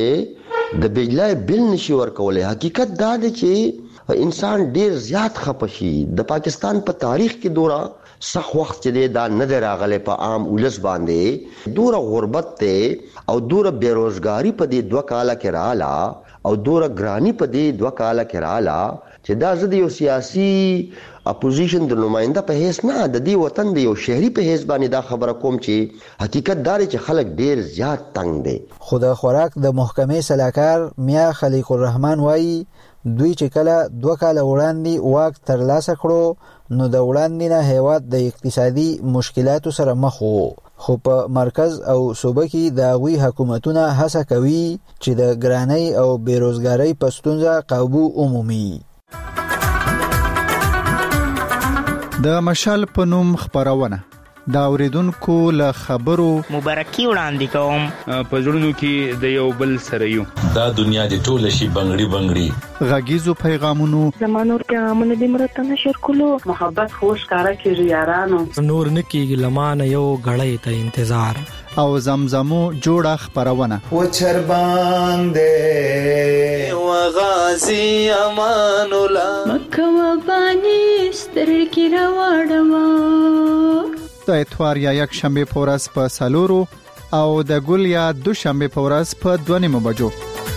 د بجلی بل نشي ورکولای. حقیقت دا دی چې انسان ډیر زیات خپشي. د پاکستان په تاریخ کې دورا صح وخت چې دا نه راغله په عام ولس باندې دوره غربت ته او دوره بیروزګاری په دې دوه کاله کې رااله او دوره ګرانی په دې دوه کاله کې رااله چې دا زده یو سیاسي اپوزیشن د نماینده په هیڅ نه د دې وطن د یو شهري په هیڅ باندې دا خبره کوم چې حقیقت دا چې خلک ډیر زیات تنگ دي. خو د خوراک د محکمې سلاکار میا خلیق الرحمن وایي دوی چې کله دوه کاله وړاندې واک ترلاسه کړو نو د وړاندې نه هیواد د اقتصادي مشکلاتو سره مخ وو، خو په مرکز او صوبه کې د هغوی حکومتونه هڅه کوي چې د ګرانۍ او بیروزګارۍ په ستونزه قابو ومومي. د مشال په نوم خبرونه دا اوریدونکو له خبرو مبارکي وړاندې کوم. په زړونو کې د یو بل سره یو دا دنیا د ټول شي بنگړي بنگړي غږیزو پیغامونو زمانور پیغامونه د مرته نشر کولو محبت خوش کارا کیږي یارانو نور نکیږي لمانه یو غړې ته انتظار او زمزمو جوړه خبرونه و چر باندې و غازی امان الله مکه و بانی سترګې راوړما. د اتوار یا یک شنبه په ورځ په سالورو او د ګل یا دوشنبه په ورځ په دوه نیمو بجو.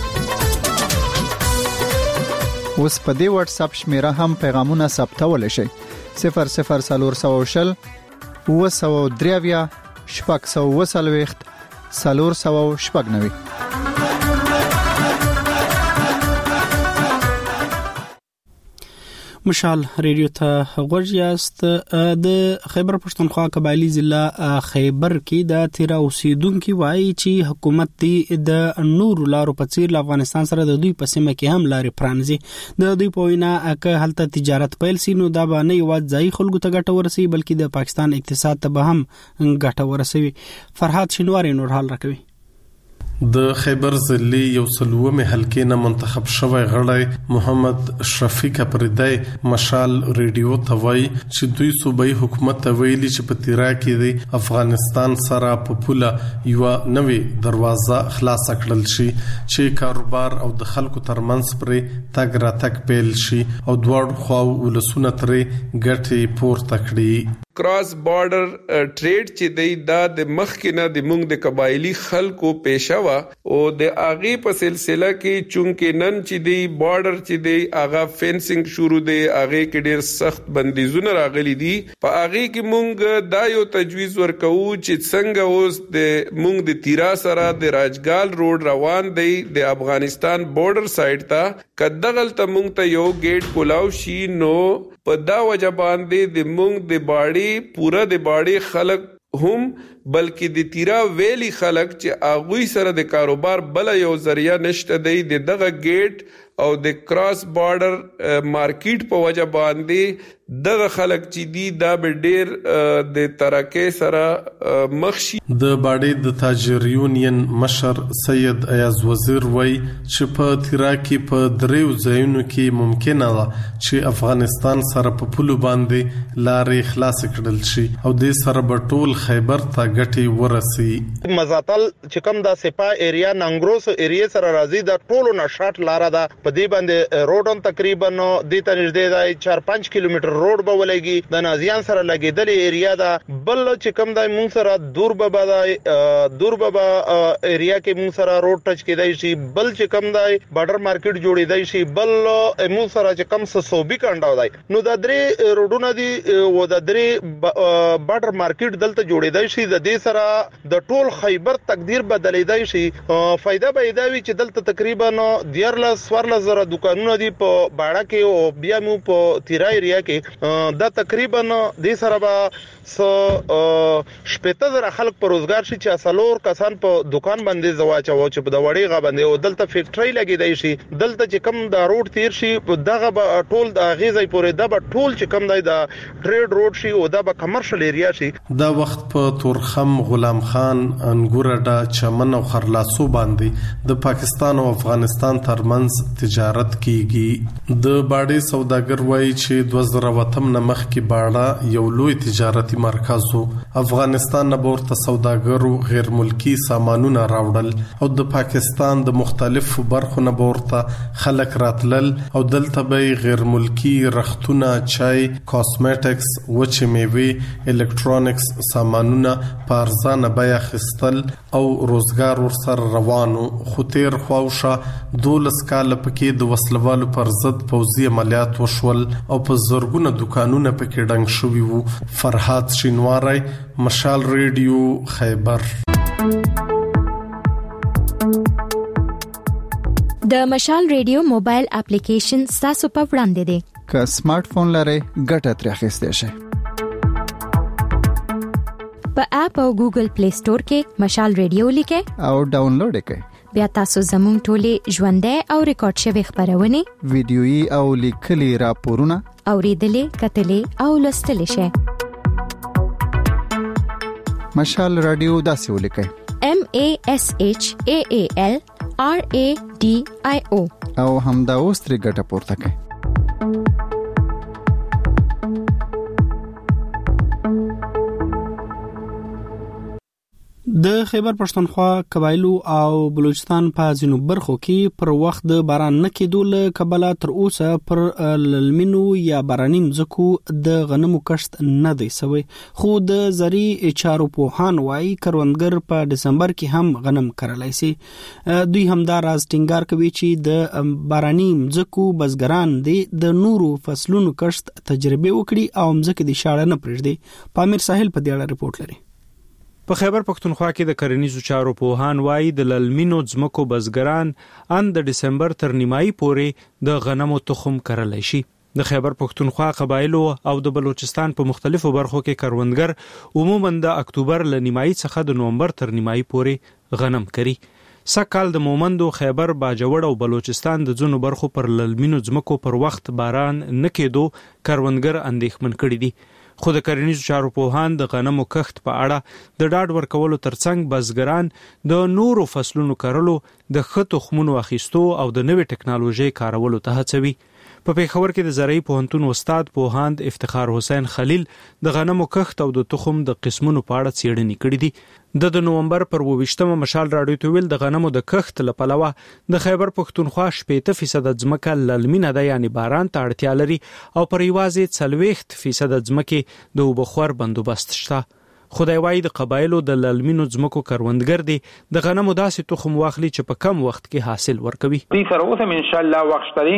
اوس په دې واتس اپ شمیره هم پیغامونه ثبتول شي. صفر صفر سالور سو شل و سو دریویا شپږ سو وسلويخت سالور سو شپږ نوي. مشال ریډیو ته غوږ یاست. د خیبر پښتونخوا قبایلی ضلع خیبر کې د تیرا اوسیدونکو وایي چې حکومت دی د نور لارو په څیر افغانستان سره د دوی په سیمه کې هم لارې پرانځي. د دوی په وینا که هلته تجارت پیل سي نو دا به نه یوازې ځای خلکو ته ګټه ورسي بلکې د پاکستان اقتصاد ته به هم ګټه ورسوي. فرحات شینواری نور حال راکوي. د خیبر ضلع یو سلومه حلقې نه منتخب شوی غړی محمد شفیق پردای مشال ریډیو ته وایي چې دوی صوبایي حکومت ته ویلي چې په تیرا کې د افغانستان سره په پوله یو نوې دروازه خلاص کړل شي چې کاروبار او د خلکو ترمنځ پرې تګ را تګ پیل شي او دواړو خواو ولسونه ترې ګټې پورته کړي. کراس بارډر ټریډ چې دی دا د مخ کې نه د مونږ د قبایلی خلکو پېښه وا او د اغه په سلسله کې چونکه نن چې دی بارډر چې دی اغه فینسینګ شروع دی اغه کې ډیر سخت بندیزونه راغلي دي په اغه کې مونږ دا یو تجویز ورکو چې څنګه اوس د مونږ د تیرا سره د راجګال روډ روان دی د افغانستان بارډر سایډ ته کدغل ته مونږ ته یو گیټ کولاو شي نو په دا وجه باندې د مونږ د باړي پورا د باړي خلک هم بلکې د تیرا ویلی خلک چې اغوی سره د کاروبار بل یو ذریعہ نشته دی د دغه گیټ او د کراس بارډر مارکیټ په وجه باندې دغه خلک چې دی دا به ډیر د ترقې سره مخ شي. د باډي د تاجر یونین مشر سید ایاز وزیر وای چې په تیرا کې په دریو ځایونو کې ممکنه ده چې افغانستان سره په پلو باندې لارې خلاص کړل شي او د سره بټول خیبر ته ګټي ورسي. مزاتل چې کوم د سپا ایریا ننګروس ایریا سره راځي د ټولو نشاط لار ده په دې باندې روډون تقریبا د ته نږدې د چار پنځه کیلومتر روډ به ولګي د نازیان سره لګیدلې ایریا ده. بل چې کوم د مون سره دور به د دور به ایریا کې مون سره روډ ټچ کېدای شي بل چې کوم د بارډر مارکیټ جوړېدای شي بل مون سره چې کوم صوبي کانډاو دی نو د درې روډونه دي و د درې بارډر مارکیټ دلته جوړېدای شي د دې سره د ټول خیبر تقدیر بدلیدای شي. فائدہ به دا وي چې دلته تقریبا دیارلس ورلس زره دکانونه دي په باړه کې او بیا مو په تیرا ایریا کې دا تقریبا د سره به شپږ زره خلک په روزګار شي چې اصلور کسان په دکان باندې زواچو چې په د وړي غا باندې او دلته فیکټری لګیدای شي دلته چې کم د روډ تیر شي دغه ټول د غیزې پورې د ټول چې کم دی د ټریډ روډ شي او د کمرشل ایریا شي. دا وخت په تورخم غلام خان انګورډا چمن او خرلاسو باندې د پاکستان او افغانستان ترمنځ تجارت کیږي. د باډي سوداګر وایي چې دوه زره وتم نمخ کې باړه یو لوی تجارتي مرکز وو. افغانستان نه ورته سوداګرو غیر ملکی سامانونه راوړل او د پاکستان د مختلفو برخو نه ورته خلک راتلل او دلته به غیر ملکی رختونه چای کاسمیټکس وچه میوه الکترونکس سامانونه په ارزانه بیه خستل او روزګار ورسره روانو. خو تیر خواوشه دولس کال پکې د وسلوالو پر ضد پوځي عملیات وشول او په زرګونه دکانونه پکې ډنګ شوي وو. فرحات شینواری مشال ریډیو خیبر. د مشال ریډیو موبایل اپلیکیشن تاسو په وړاندې دی. که سمارټ فون لرئ ګټه ترې اخیستئ شئ. په اپ او ګوګل پلی سٹور کې مشال ریډیو لیکئ او ډاونلوډ کړئ. بیا تاسو زموږ ټولې ژوندۍ او ریکارډ شوی خبرونه ویډیويي او لیکلي راپورونه اوریدلې کتلې او لوستلې شئ. مشال رادیو داسې ولیکئ M A S H A A L R A D I O او همدا اوس ترې ګټه پورته کړئ. د خیبر پښتونخوا قبایلو او بلوچستان په ځینو برخو کې پر وخت د باران نه کېدو له کبله تر اوسه پر للمینو یا باراني مځکو د غنمو کښت نه دی سوی، خو د زرعي چارو پوهان وايي کروندګر په دسمبر کې هم غنم کرلی سي. دوی همدا راز ټینګار کوي چې د باراني مځکو بزګران د نورو فصلونو کښت تجربه وکړي او مځکه د شاړه نه پرېږدي. پامیر ساحل په دې اړه رپورټ لري. په خیبر پښتونخوا کې د کرنیزو چارو پوهان وايي د للمینو ځمکو بزګران ان د دسمبر تر نیمایي پورې د غنمو تخم کرلی شي. د خیبر پښتونخوا قبایلو او د بلوچستان په مختلفو برخو کې کروندګر عموماً د اکتوبر له نیمایي څخه د نومبر تر نیمایي پورې غنم کري. سکهال د مومندو، خیبر، باجوړ او بلوچستان د ځینو برخو پر للمینو ځمکو پر وخت باران نه کېدو کروندګر اندېښمن کړي دي. خو د کرنیزو چارو پوهان د غنمو کښت په اړه د ډاډ ورکولو ترڅنګ بزګران د نورو فصلونو کرلو، د ښه تخمونو اخیستو او د نوې ټکنالوژۍ کارولو ته هڅوي. په پیښور کې د زرعي پوهنتون استاد پوهاند افتخار حسین خلیل د غنمو کښت او د تخم د قسمونو په اړه څېړنې کړې دي. د د نومبر پر اوویشتمه مشال راډیو ته ویل د غنمو د کښت له پلوه د خیبر پښتونخوا شپېته فیصده ځمکه للمینه ده، یعنې باران ته اړتیا لري، او پر یوازې څلوېښت فیصده ځمکې د اوبخور بندوبست شته. خدای وایي د قبایلو د للمینو ځمکو کروندګر دي د غنمو داسې تخم واخلي چې په کم وخت کې حاصل ورکوي. دې سره اوس هم ان شاء الله وخت لري.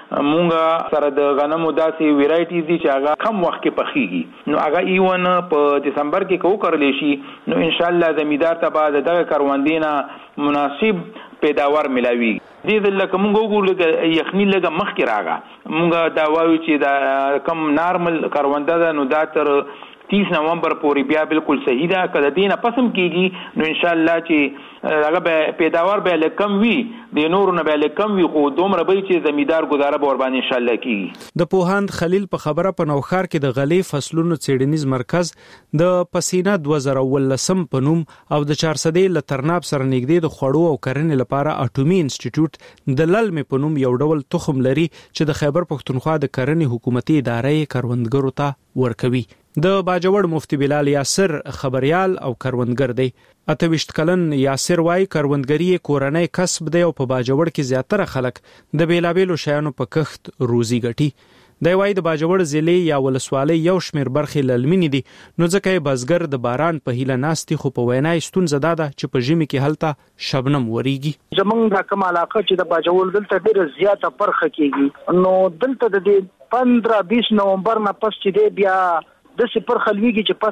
مونږه سره د غنمو داسې ویرایټیز دي چې هغه کم وخت کې پخېږي، نو هغه ایون په دسمبر کې کو کړلی شي، نو ان شاء الله زمیدار ته بعد دغه کروندینه مناسب پیداوار ملاوي. دې د لکه مونږ وګورو یخنی لګه مخ کې راغا، مونږه دا وایو چې دا کم نارمل کرونده ده، نو دا تر تیس نومبر پورې بیا بالکل صحیح ده. کله دینه پسم کیږي نو ان شاء الله چې هغه پیداوار به لکم وي، د نورو نه به لکم وي، خو دومره به چې زمیدار گزاره به ور باندې ان شاء الله کیږي. د پوهاند خلیل په خبره په نوخار کې د غلې فصلونو څېړنیز مرکز د پسینه دوه زره ولسم په نوم او د چارسدې له ترناب سره نږدې د خوړو او کرنې لپاره اټومي انسټیټیوټ د للمې په نوم یو ډول تخم لري چې د خیبر پښتونخوا د کرنې حکومتي ادارې کروندګرو ته ورکوي. د باجوړ مفتی بلال یاسر خبريال او کروندګر دی. اتویشت کلن یاسر وای کروندګری کورنۍ کسب دی او په باجوړ کې زیاتره خلک د بیلابېلو شیانو په کښت روزي ګټي. دی وای د باجوړ ضلع یا ولسوالۍ یو شمیر برخې للمینې دي، نو ځکه بزګر د باران په هیله ناستي، خو په وینای ستونزه ده چې په ژمي کې هلته شبنم وریږي. زمونږ د کوم علاقه چې د باجوړ دلته ډیره زیاته پرخه کیږي، نو دلته د پندرہ بیس نومبر نه پس چې دی بیا د سپر خلویږي چې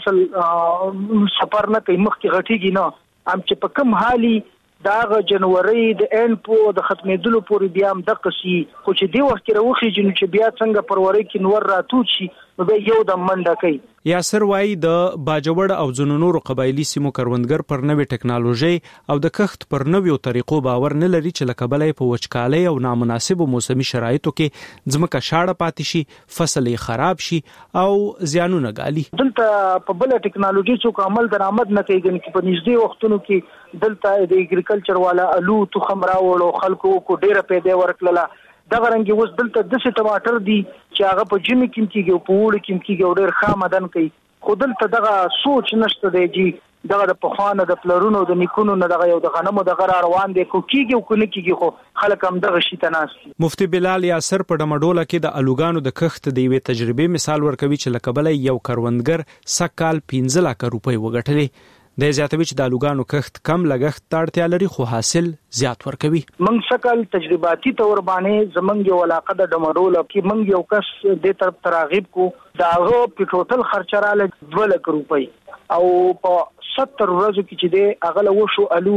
فصل سفر نه کوي، مخ کې غټیږي نه، ام چې په کم حالي داغه جنوري د ان په د ختمېدلو پورې بیا هم د قصي، خو چې دی وخت کې راوخی جن چې بیا څنګه پروري کې نور راتو شي، نو به یو د منډه کوي. یاسر وای د باجوړ او ځینو نورو قبایلی سیمو کروندګر پر نوې ټکنالوژي او د کښت پر نویو طریقو باور نه لري چې لکه بلې په وچکالۍ او نامناسبو موسمي شرایطو کې ځمکه شاړه پاتې شي، فصل یې خراب شي او زیانونه ګالي. دلته په بل ټکنالوژي څخه عمل درآمد نه کوي، چې په نږدې وختونو کې دلته د اګریکلچر والا الو تخم راوړو، خلکو کو ډیره پیدا ورکړه. دغه رنګ اوس دلته د څه ټماټر دي چې هغه په جمی کې کېږي او په وړو کې کېږي او ډېر خامدن کوي، خو دلته دغه سوچ نشته دی چې دغه د پخوانه د پلرونو د نیکونو نه دغه یو د غنمو دغه روان دی، کو کېږي او کو نه کېږي، خو خلک هم دغه شي ته ناست. مفتی بلال یاسر په ډمډوله کې د الوګانو د کښت د یوې تجربې مثال ورکوي چې لکه بلې یو کروندګر سکهال پنځه لکه روپۍ وګټلې. د زیاتوي چې د الوګانو کښت کم لګښت ته اړتیا لري، خو حاصل زیات ورکوي. موږ سکهال تجرباتي تور باندې زمونږ یو علاقه د ډمډوله کې موږ یو کس د طرف تراغیب کو، دا هغه په ټوټل خرچه رااله دوه لک روپۍ، او په ستر ورځو کې چې دی هغه له وشو الو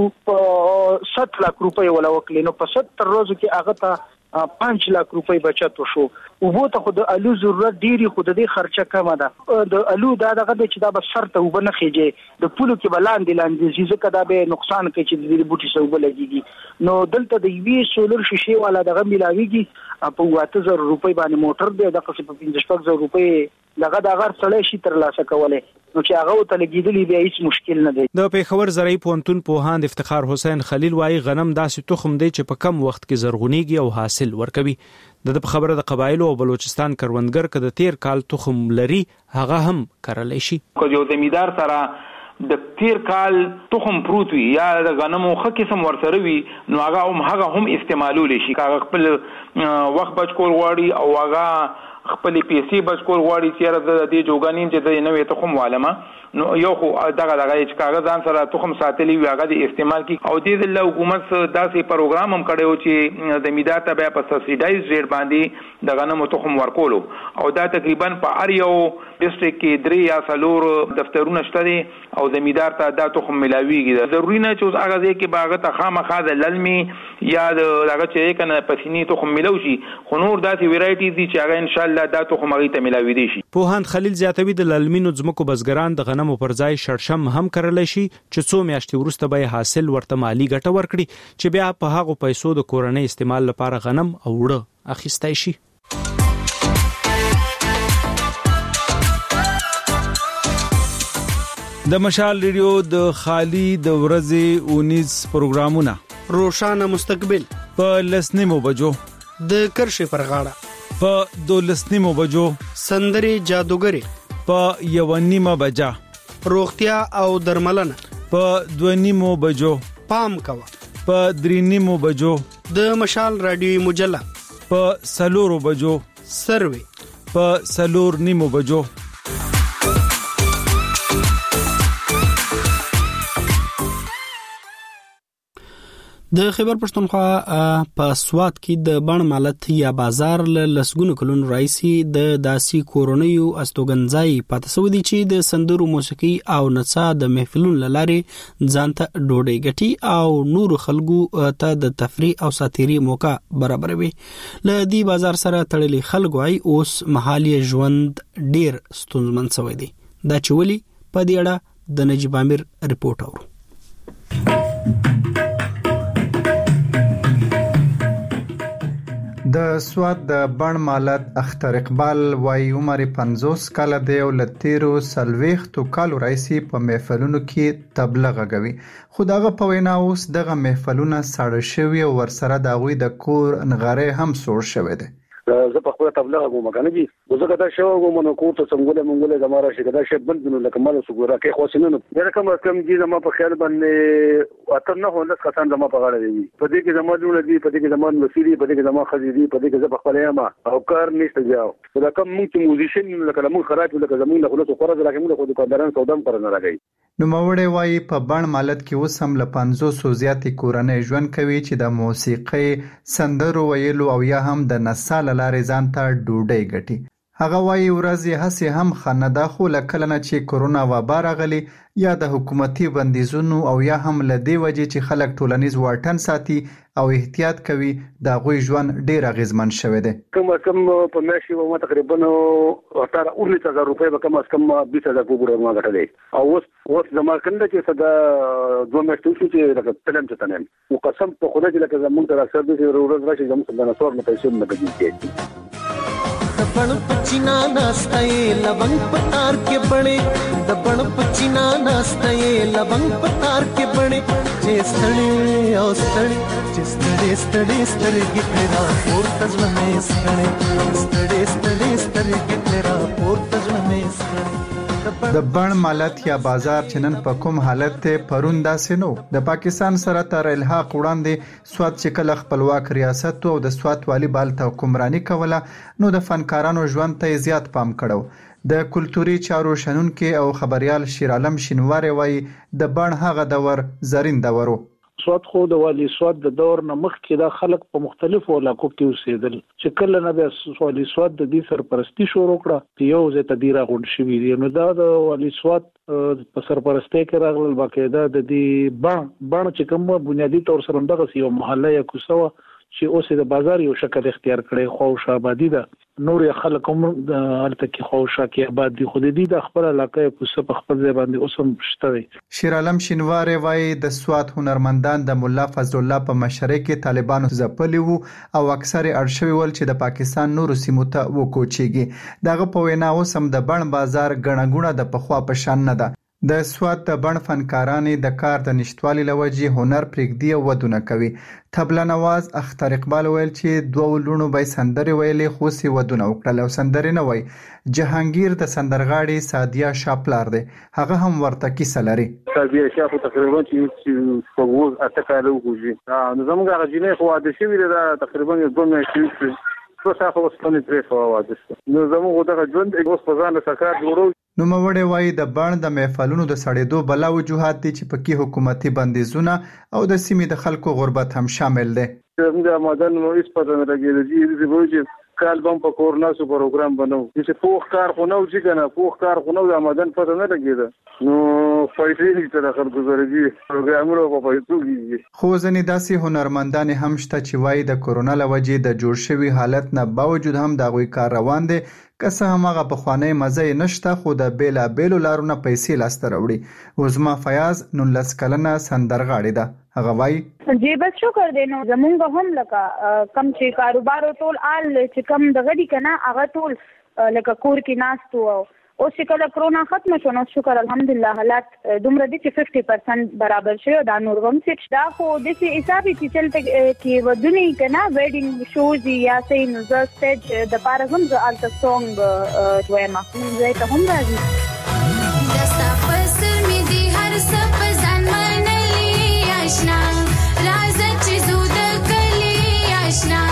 په ست لک روپۍ ولا وکړي، نو په ستر ورځو کې هغه ته پنځه لک روپۍ بچت وشو. وبو ته خو د الو ضرورت ډیری، خو د دې خرچه کمه ده. د الو دا دغه چې دا به سر ته وبنه خېږي، د پولو کې بلاندې لاندې چې ځکه دا به نقصان کوي چې د دې بوټي سو بلګيږي. نو دلته د یوې سولر شیشې والا دغه ملاويږي په اته زره روپۍ باندې موټر دی، د قصې په پنځه شپږ زره روپۍ دغه د غر سړی شي تر لاسه کولای، نو چې هغه ته لګیدلی بیا هیڅ مشکل نه دی. د پیښور زرعي پوهنتون پوهاند افتخار حسین خلیل وایي غنم داسې تخم دی چې په کم وخت کې زرغونیږي او حاصل ورکوي. د په خبره د قبایلو او بلوچستان کروندګر که د تیر کال تخم لري هغه هم کرلی شي. کو یو زمیدار سره د تیر کال تخم پروت وي یا د غنمو خه قسم ورسره وي نو هغه هم هغه هم استعمالول شي هغه خپل وخت بچ کول غواړي او هغه خپل پیسې بچ کول غواړي چې د دې جوګانین چې د نوې تخم والما نو یو خو دغه دغه چې کاغذ ځان سره تخم ساتلی وي هغه د استعمال کی او دې د حکومت داسې پروګرام هم کړو چې د میدار ته په سبسایډایز ریټ باندې د غنمو تخم ورکولو او دا تقریبا په اړ یو ډیسټریکټ کې درې یا څلور دفترونه شته او د میدار ته دا تخم ملاويږي ضروري نه چې اوس هغه ځای کې باغ ته خامخا د للمي یا دغه چې کنه پسینی تخم ملو شي خو نور داسې ویرایټیز دي چې هغه ان شاء الله دا تخم هغه ته ملاوي دي شي. پوهاند خلیل زیاتوي د للمینو ځمکو بزګران د غنمو پر ځای شړشم هم کړل شي چې څو میاشتې وروسته به حاصل ورته مالی ګټه ورکړي چې بیا په هغه پیسو د کورنۍ استعمال لپاره غنم او وړه اخیستای شي. د مشال ریډیو د خالی د ورځې اونیز پروګرامونه روشانه مستقبل په لسنیمو بجو د کرښې پر غاړه په دولسنیمو بجو سندري جادوګری په یونیمه بجا روغتیا او درملنه په دونیمو بجو پام کوا په درینیمو بجو د مشال رادیوي مجله په سلورو بجو سروي په سلور نیمو بجو د خیبر پښتونخوا په سوات کې د بڼ مالت یا بازار له لسګونو کلونو راځي د داسي کورونیو استوګنځای پاتې سو دي چې د سندرو موسیقي او نڅا د محفلونو لاره ځانته ډوډۍ ګټي او نور خلکو ته د تفریح او ساتيري موقع برابروي. له دې بازار سره تړلي خلکو اي اوس محلي ژوند ډیر ستونزمن شوی دی. دا چولي په دې اړه د نجیب امیر ریپورت اورو. د سواد د بڼ مالت اختر اقبال وای عمر پنځوس کال دی او لتیرو سلويختو کالو رئیسي په محفلونو کې تبلیغ غوي خو دغه په وینا اوس دغه محفلونه ساړه شوی او ورسره د غوي د کور انغاره هم سور شوی دی. زه په خپل تبلیغ کوم کنه جی زه کدا شو کوم نو کوټ څنګه مونږ له زماره شي کدا شي بل بنو لکه مال سګورا کې خوښینو نه کم کم جی زما په خیال باندې اته نه هونه خسان زما په غاړه دی په دې کې زما جوړ دي په دې کې زما وسیلې په دې کې زما خزي دي په دې کې زه په خپل یم او کار نشته جاو دا کوم مونږ موزیشن لکه مونږ خراب لکه زمونږ له خلاص قرض لکه مونږ خو دکانداران سودام پر نه راغی. نو مورې وای په بڼ مالت کې اوس هم له پنځوس زیاتې کورنۍ ژوند کوي چې د موسیقي سندرو ویلو او یا هم د نڅا لارې ځان ته ډوډۍ ګټي. هغه وایي ورځې هسې هم خنده خو لکه نه چې کرونا وبا راغلی یا د حکومتي بندیزونو او یا هم له دې وجې چې خلک ټولنیز واټن ساتي او احتیاط کوي د غوي ژوند ډیر اغیزمن شوی دی. کوم کم په میاشي و ما تقریبا اټاره اونیس هزار روپۍ به کم از کم بیس هزار پورې ما غټلې او اوس اوس زما کنده چې صدا دوه میاشتې شو چې لکه تلم ته تنم او قسم په خدای چې لکه زمونږ تر اکثر دې ورځ راشي زموږ د نصور نه پیسې نه کېږي. दबण पचिना नास्ताए लवंग पतार के बड़े दबण पचिना नास्ताए लवंग पतार के बड़े जे स्थळे ओ स्थळे जे स्थळे स्थळे स्थळे गिटरा और तजन में स्थळे स्थळे स्थळे स्थळे गिटरा और तजन में स्थळे. د بڼ مالت یا بازار چنن په کوم حالت ته پرون داسې نو د پاکستان سره تر الحاق وړاندې سواد چې کله خپلواک ریاست او د سواد والی بال ته حکمرانی کوله نو د فنکارانو ژوند ته زیات پام کړو. د کلتوري چارو شنونکو او خبريال شیر عالم شینواری وای د بڼ هغه دور زرین دورو. سواد خو د والی سواد د دور نه مخکې دا خلک په مختلفو علاقو کې اوسېدل چې کله نه د والی سواد د دې سرپرستی شروع کړه یو ځای ته ډیره غونډ شوي دي نو دا د والی سواد په سرپرستی کې راغلل باقاعده د دې بڼ بڼ چې کوم بنیادی طور سره دغه یو محله یا کوڅه چې اوس د بازار یو شکل اختیار کړي خوش آبادی ده نور خلک هم الته کې خوشا کې آباد دي خو دې د خپل علاقې کوڅه په خپل ځای باندې اوس هم شته. شیر عالم شینواری وای د سواد هنرمندان د مولا فضل الله په مشرۍ کې طالبانو ځپلي وو او اکثر ارشوي ول چې د پاکستان نورو سیمو ته وکوچيږي. دغه په وینا اوس هم د بڼ بازار غنغونه د پخوا په شان نه ده. د سواد د بڼ فنکارانې د کار د نشټوالي لوجې هنر پرېږدي او ودونه کوي. طبله نواز اختر اقبال ویل چې دوه لونو به سندرې ویلې خو سي ودونه وکړل او سندرې نه وای. جهانگیر د سندرغاړي سادیا شاپلار دی. هغه هم ورته کیسه لري. سادیا شاپ تقریبا چې په وو اتکاله وګوري نو زموږ هغه جنې خو واده شوی دی تقریبا دوه میاشتې څو ساعته وسپنې پرې خو واده شو نو زموږ دغه ژوند اوس په ځان سکار جوړو. نو موړې وایي د بڼ د محفلونو د سړېدو بلا وجوهات دي چې پکې حکومتي بندیزونه او د سیمې د خلکو غربت هم شامل دي. د مدن نو هیڅ پته نه لګېږي چې وایي کال بم په کورنا سو پروګرام بنو چې پوخ کار خو نو چې کنه پوخ کار خو نو د مدن پته نه لګېده نو فایټې تر خلکو زرګي پروګرامونو په پېټوږي. خو ځنې داسې هنرمندان هم شته چې وایي د کورونا لوجې د جوړ شوی حالت نه باوجود هم د غوي کار روان دي که څه هم هغه په خوانې مزه نشته خو د بیلا بیلو لارونه پیسې لاسته راوړي. عظما فیاض نولس کلنه سندرغاړي ده. هغه وایي جی بس شکر دی نو زمونږ هم لکه کم چې کاروبار ټول آل چې کم دغه دي کنه هغه ټول لکه کور کې ناستو او اوس چې کله کرونا ختم شو نو شکر الحمدلله حالات دومره دي چې پنځه پنځه پرسنټ برابر شوی دا نور هم چې دا خو د سي حساب چې چلته کې ودونی کنه ویډینګ شوز یا سي نو ز سټیج د پاره هم ز الټا سونګ دویما زه ته هم راځي دستا پسر می دي هر څه په ځان منلي آشنا راز چې زود کلی آشنا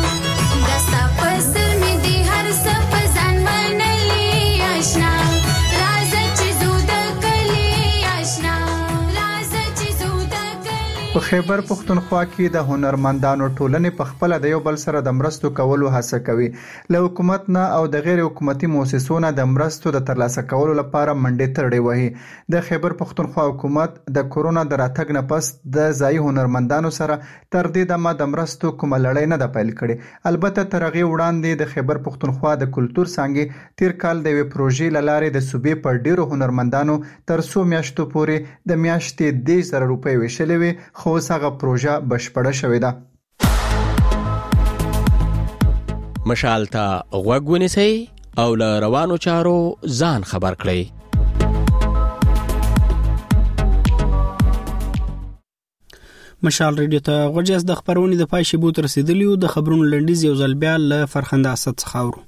دستا پسر می دي هر څه په ځان منلي آشنا راز چې زود کلی آشنا راز چې زود کلی. په خیبر پختونخوا کې د هنرمندانو ټولنې په خپل د یو بل سره د مرستو کولو هڅه کوي. له حکومت نه او د غیر حکومتي مؤسسو نه د مرستو د ترلاسه کولو لپاره منډې ترړې وهي. د خیبر پختونخوا حکومت د کورونا د راتګ نه پس د ځای هنرمندانو سره تر دې دمه د مرستو کومه لړۍ نه ده پیل کړې. البته تر هغې وړاندې د خیبر پختونخوا د کلتور څانګې تیر کال د یوې پروژې له لارې د صوبې پر ډیرو هنرمندانو تر څو میاشتو پورې د میاشتې دېرش زره روپۍ ویشلې وې خو اوس هغه پروژه بشپړه شوې ده. مشال ته غوږ ونیسئ او له روانو چارو ځان خبر کړئ. مشال ریډیو ته غوږ د خبرونې د پای شیبو تر رسیدلی او د خبرونو لنډیز یو ځل بیا له فرخنده اسد څخه اورو.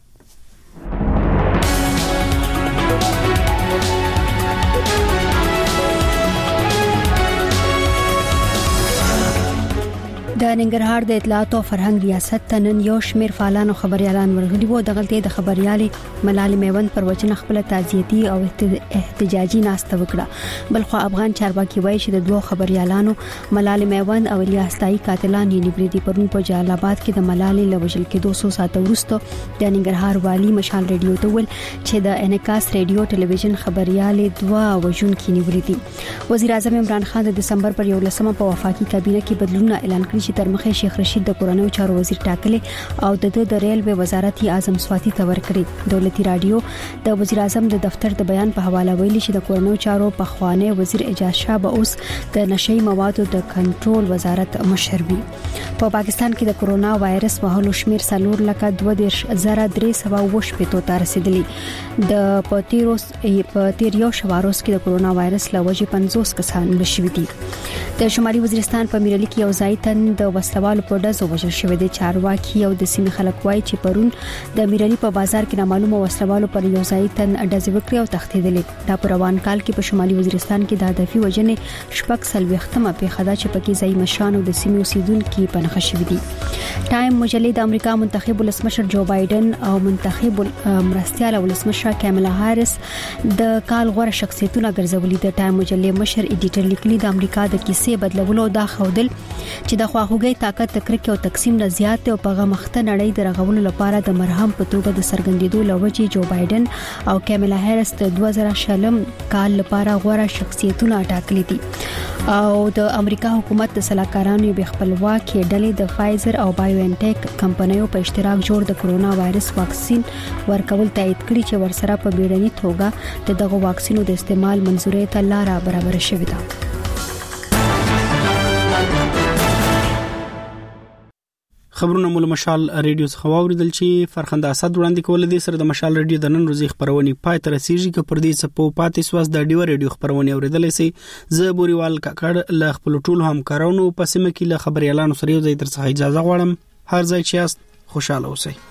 د ننګرهار د اطلاعات او فرهنګ ریاست ته نن یو شمېر فعالانو خبريالان ورغلي وو. د غلطۍ د خبريالې ملالۍ میوند پر وجه خپل تعزیتي او احتجاجي ناسته وکړه. بلخو افغان چارواکي وایي چې د دوه خبريالانو ملالۍ میوند او الیاس تای قاتلان یې نیولي دي. پرون په جلال آباد کې د ملالۍ لوجل کې دوه سوه ساعت وروسته د ننګرهار والی مشال ریډیو ته ویل چې د انعکاس ریډیو ټلویزیون خبريالې دوه وژونکي نیولي دي. وزیر اعظم عمران خان د دسمبر پر یولسمه په وفاقي کابینه کې بدلونونه اعلان کړی چې تر مخه شیخ رشید د کورنیو چارو وزیر ټاکلې او د د ریلوے وزارت اعظم سواتی ته ورکړي. دولتي رادیو د وزیر اعظم د دفتر د بیان په حواله ویلي چې د کورنیو چارو په خوانه وزیر اجاز شاه به اوس د نشئی موادو د کنټرول وزارت مشر وي. په پاکستان کې د کرونا وایرس وهلو شمیر سلور لکه دوه دیرش زره درې سوه اووه شپېتو ته رسیدلی. د پاتیروس په تیریو شواروس کې د کرونا وایرس له وجې پنځوس کسان مړه شوي دي. د شمالي وزیرستان په میرلی کې یو ځای تن د وسلوالو په ډزو وژل شوی دی. چارواکي او د سیمې خلک وایي چې پرون د میرلی په بازار کې نامعلومه وسلوالو پر یو ځای تن ډزې وکړې او تښتېدلې. دا په روان کال کې په شمالي وزیرستان کې د هدفي وژنې شپږ څلوېښتمه پیښه ده چې پکې ځایي مشران او د سیمې اوسیدونکي په نښه شوي دي. ټایم مجلې د امریکا منتخب ولسمشر جو بایدن او منتخب مرستیال ولسمشر کاملا هاریس د کال غوره شخصیتونه ګرځولي. د ټایم مجلې مشر ایډیټر لیکلي د امریکا د کیسې بدلولو دا خودل چې د خواخوږۍ طاقت تکرک او تقسیم نه زیات او په غمخته نړۍ د رغولو لپاره د مرهم په توګه د سرګندېدو لوجې جو بایدن او کاملا هاریس د دوه زره شلم کال لپاره غوره شخصیتونه ټاکلي دي. او د امریکا حکومت د سلاکارانو به خپلواکي ډلې د فایزر او بایو ان ټیک کمپنیو په اشتراک جوړ د کرونا وایرس واکسین ورکول تایید کړي چې ورسره په بیړني توګه د دغه واکسینو د استعمال منزوري ته لار برابر شوې ده. خبرونه مول مشال ریډیو څخه واوریدل چې فرخنده اسد وړاندې کول دي سره د مشال ریډیو د نن ورځې خبرونه پای تر رسیدي ک پر دې سپو پاتې سواس د ډیو ریډیو خبرونه اوریدل سي ز بوريوال کاکړ ل خپل ټول همکارانو په سیمه کې له خبري اعلان سره یو ځای تر څخه اجازه غواړم. هر ځای چې است خوشاله اوسئ.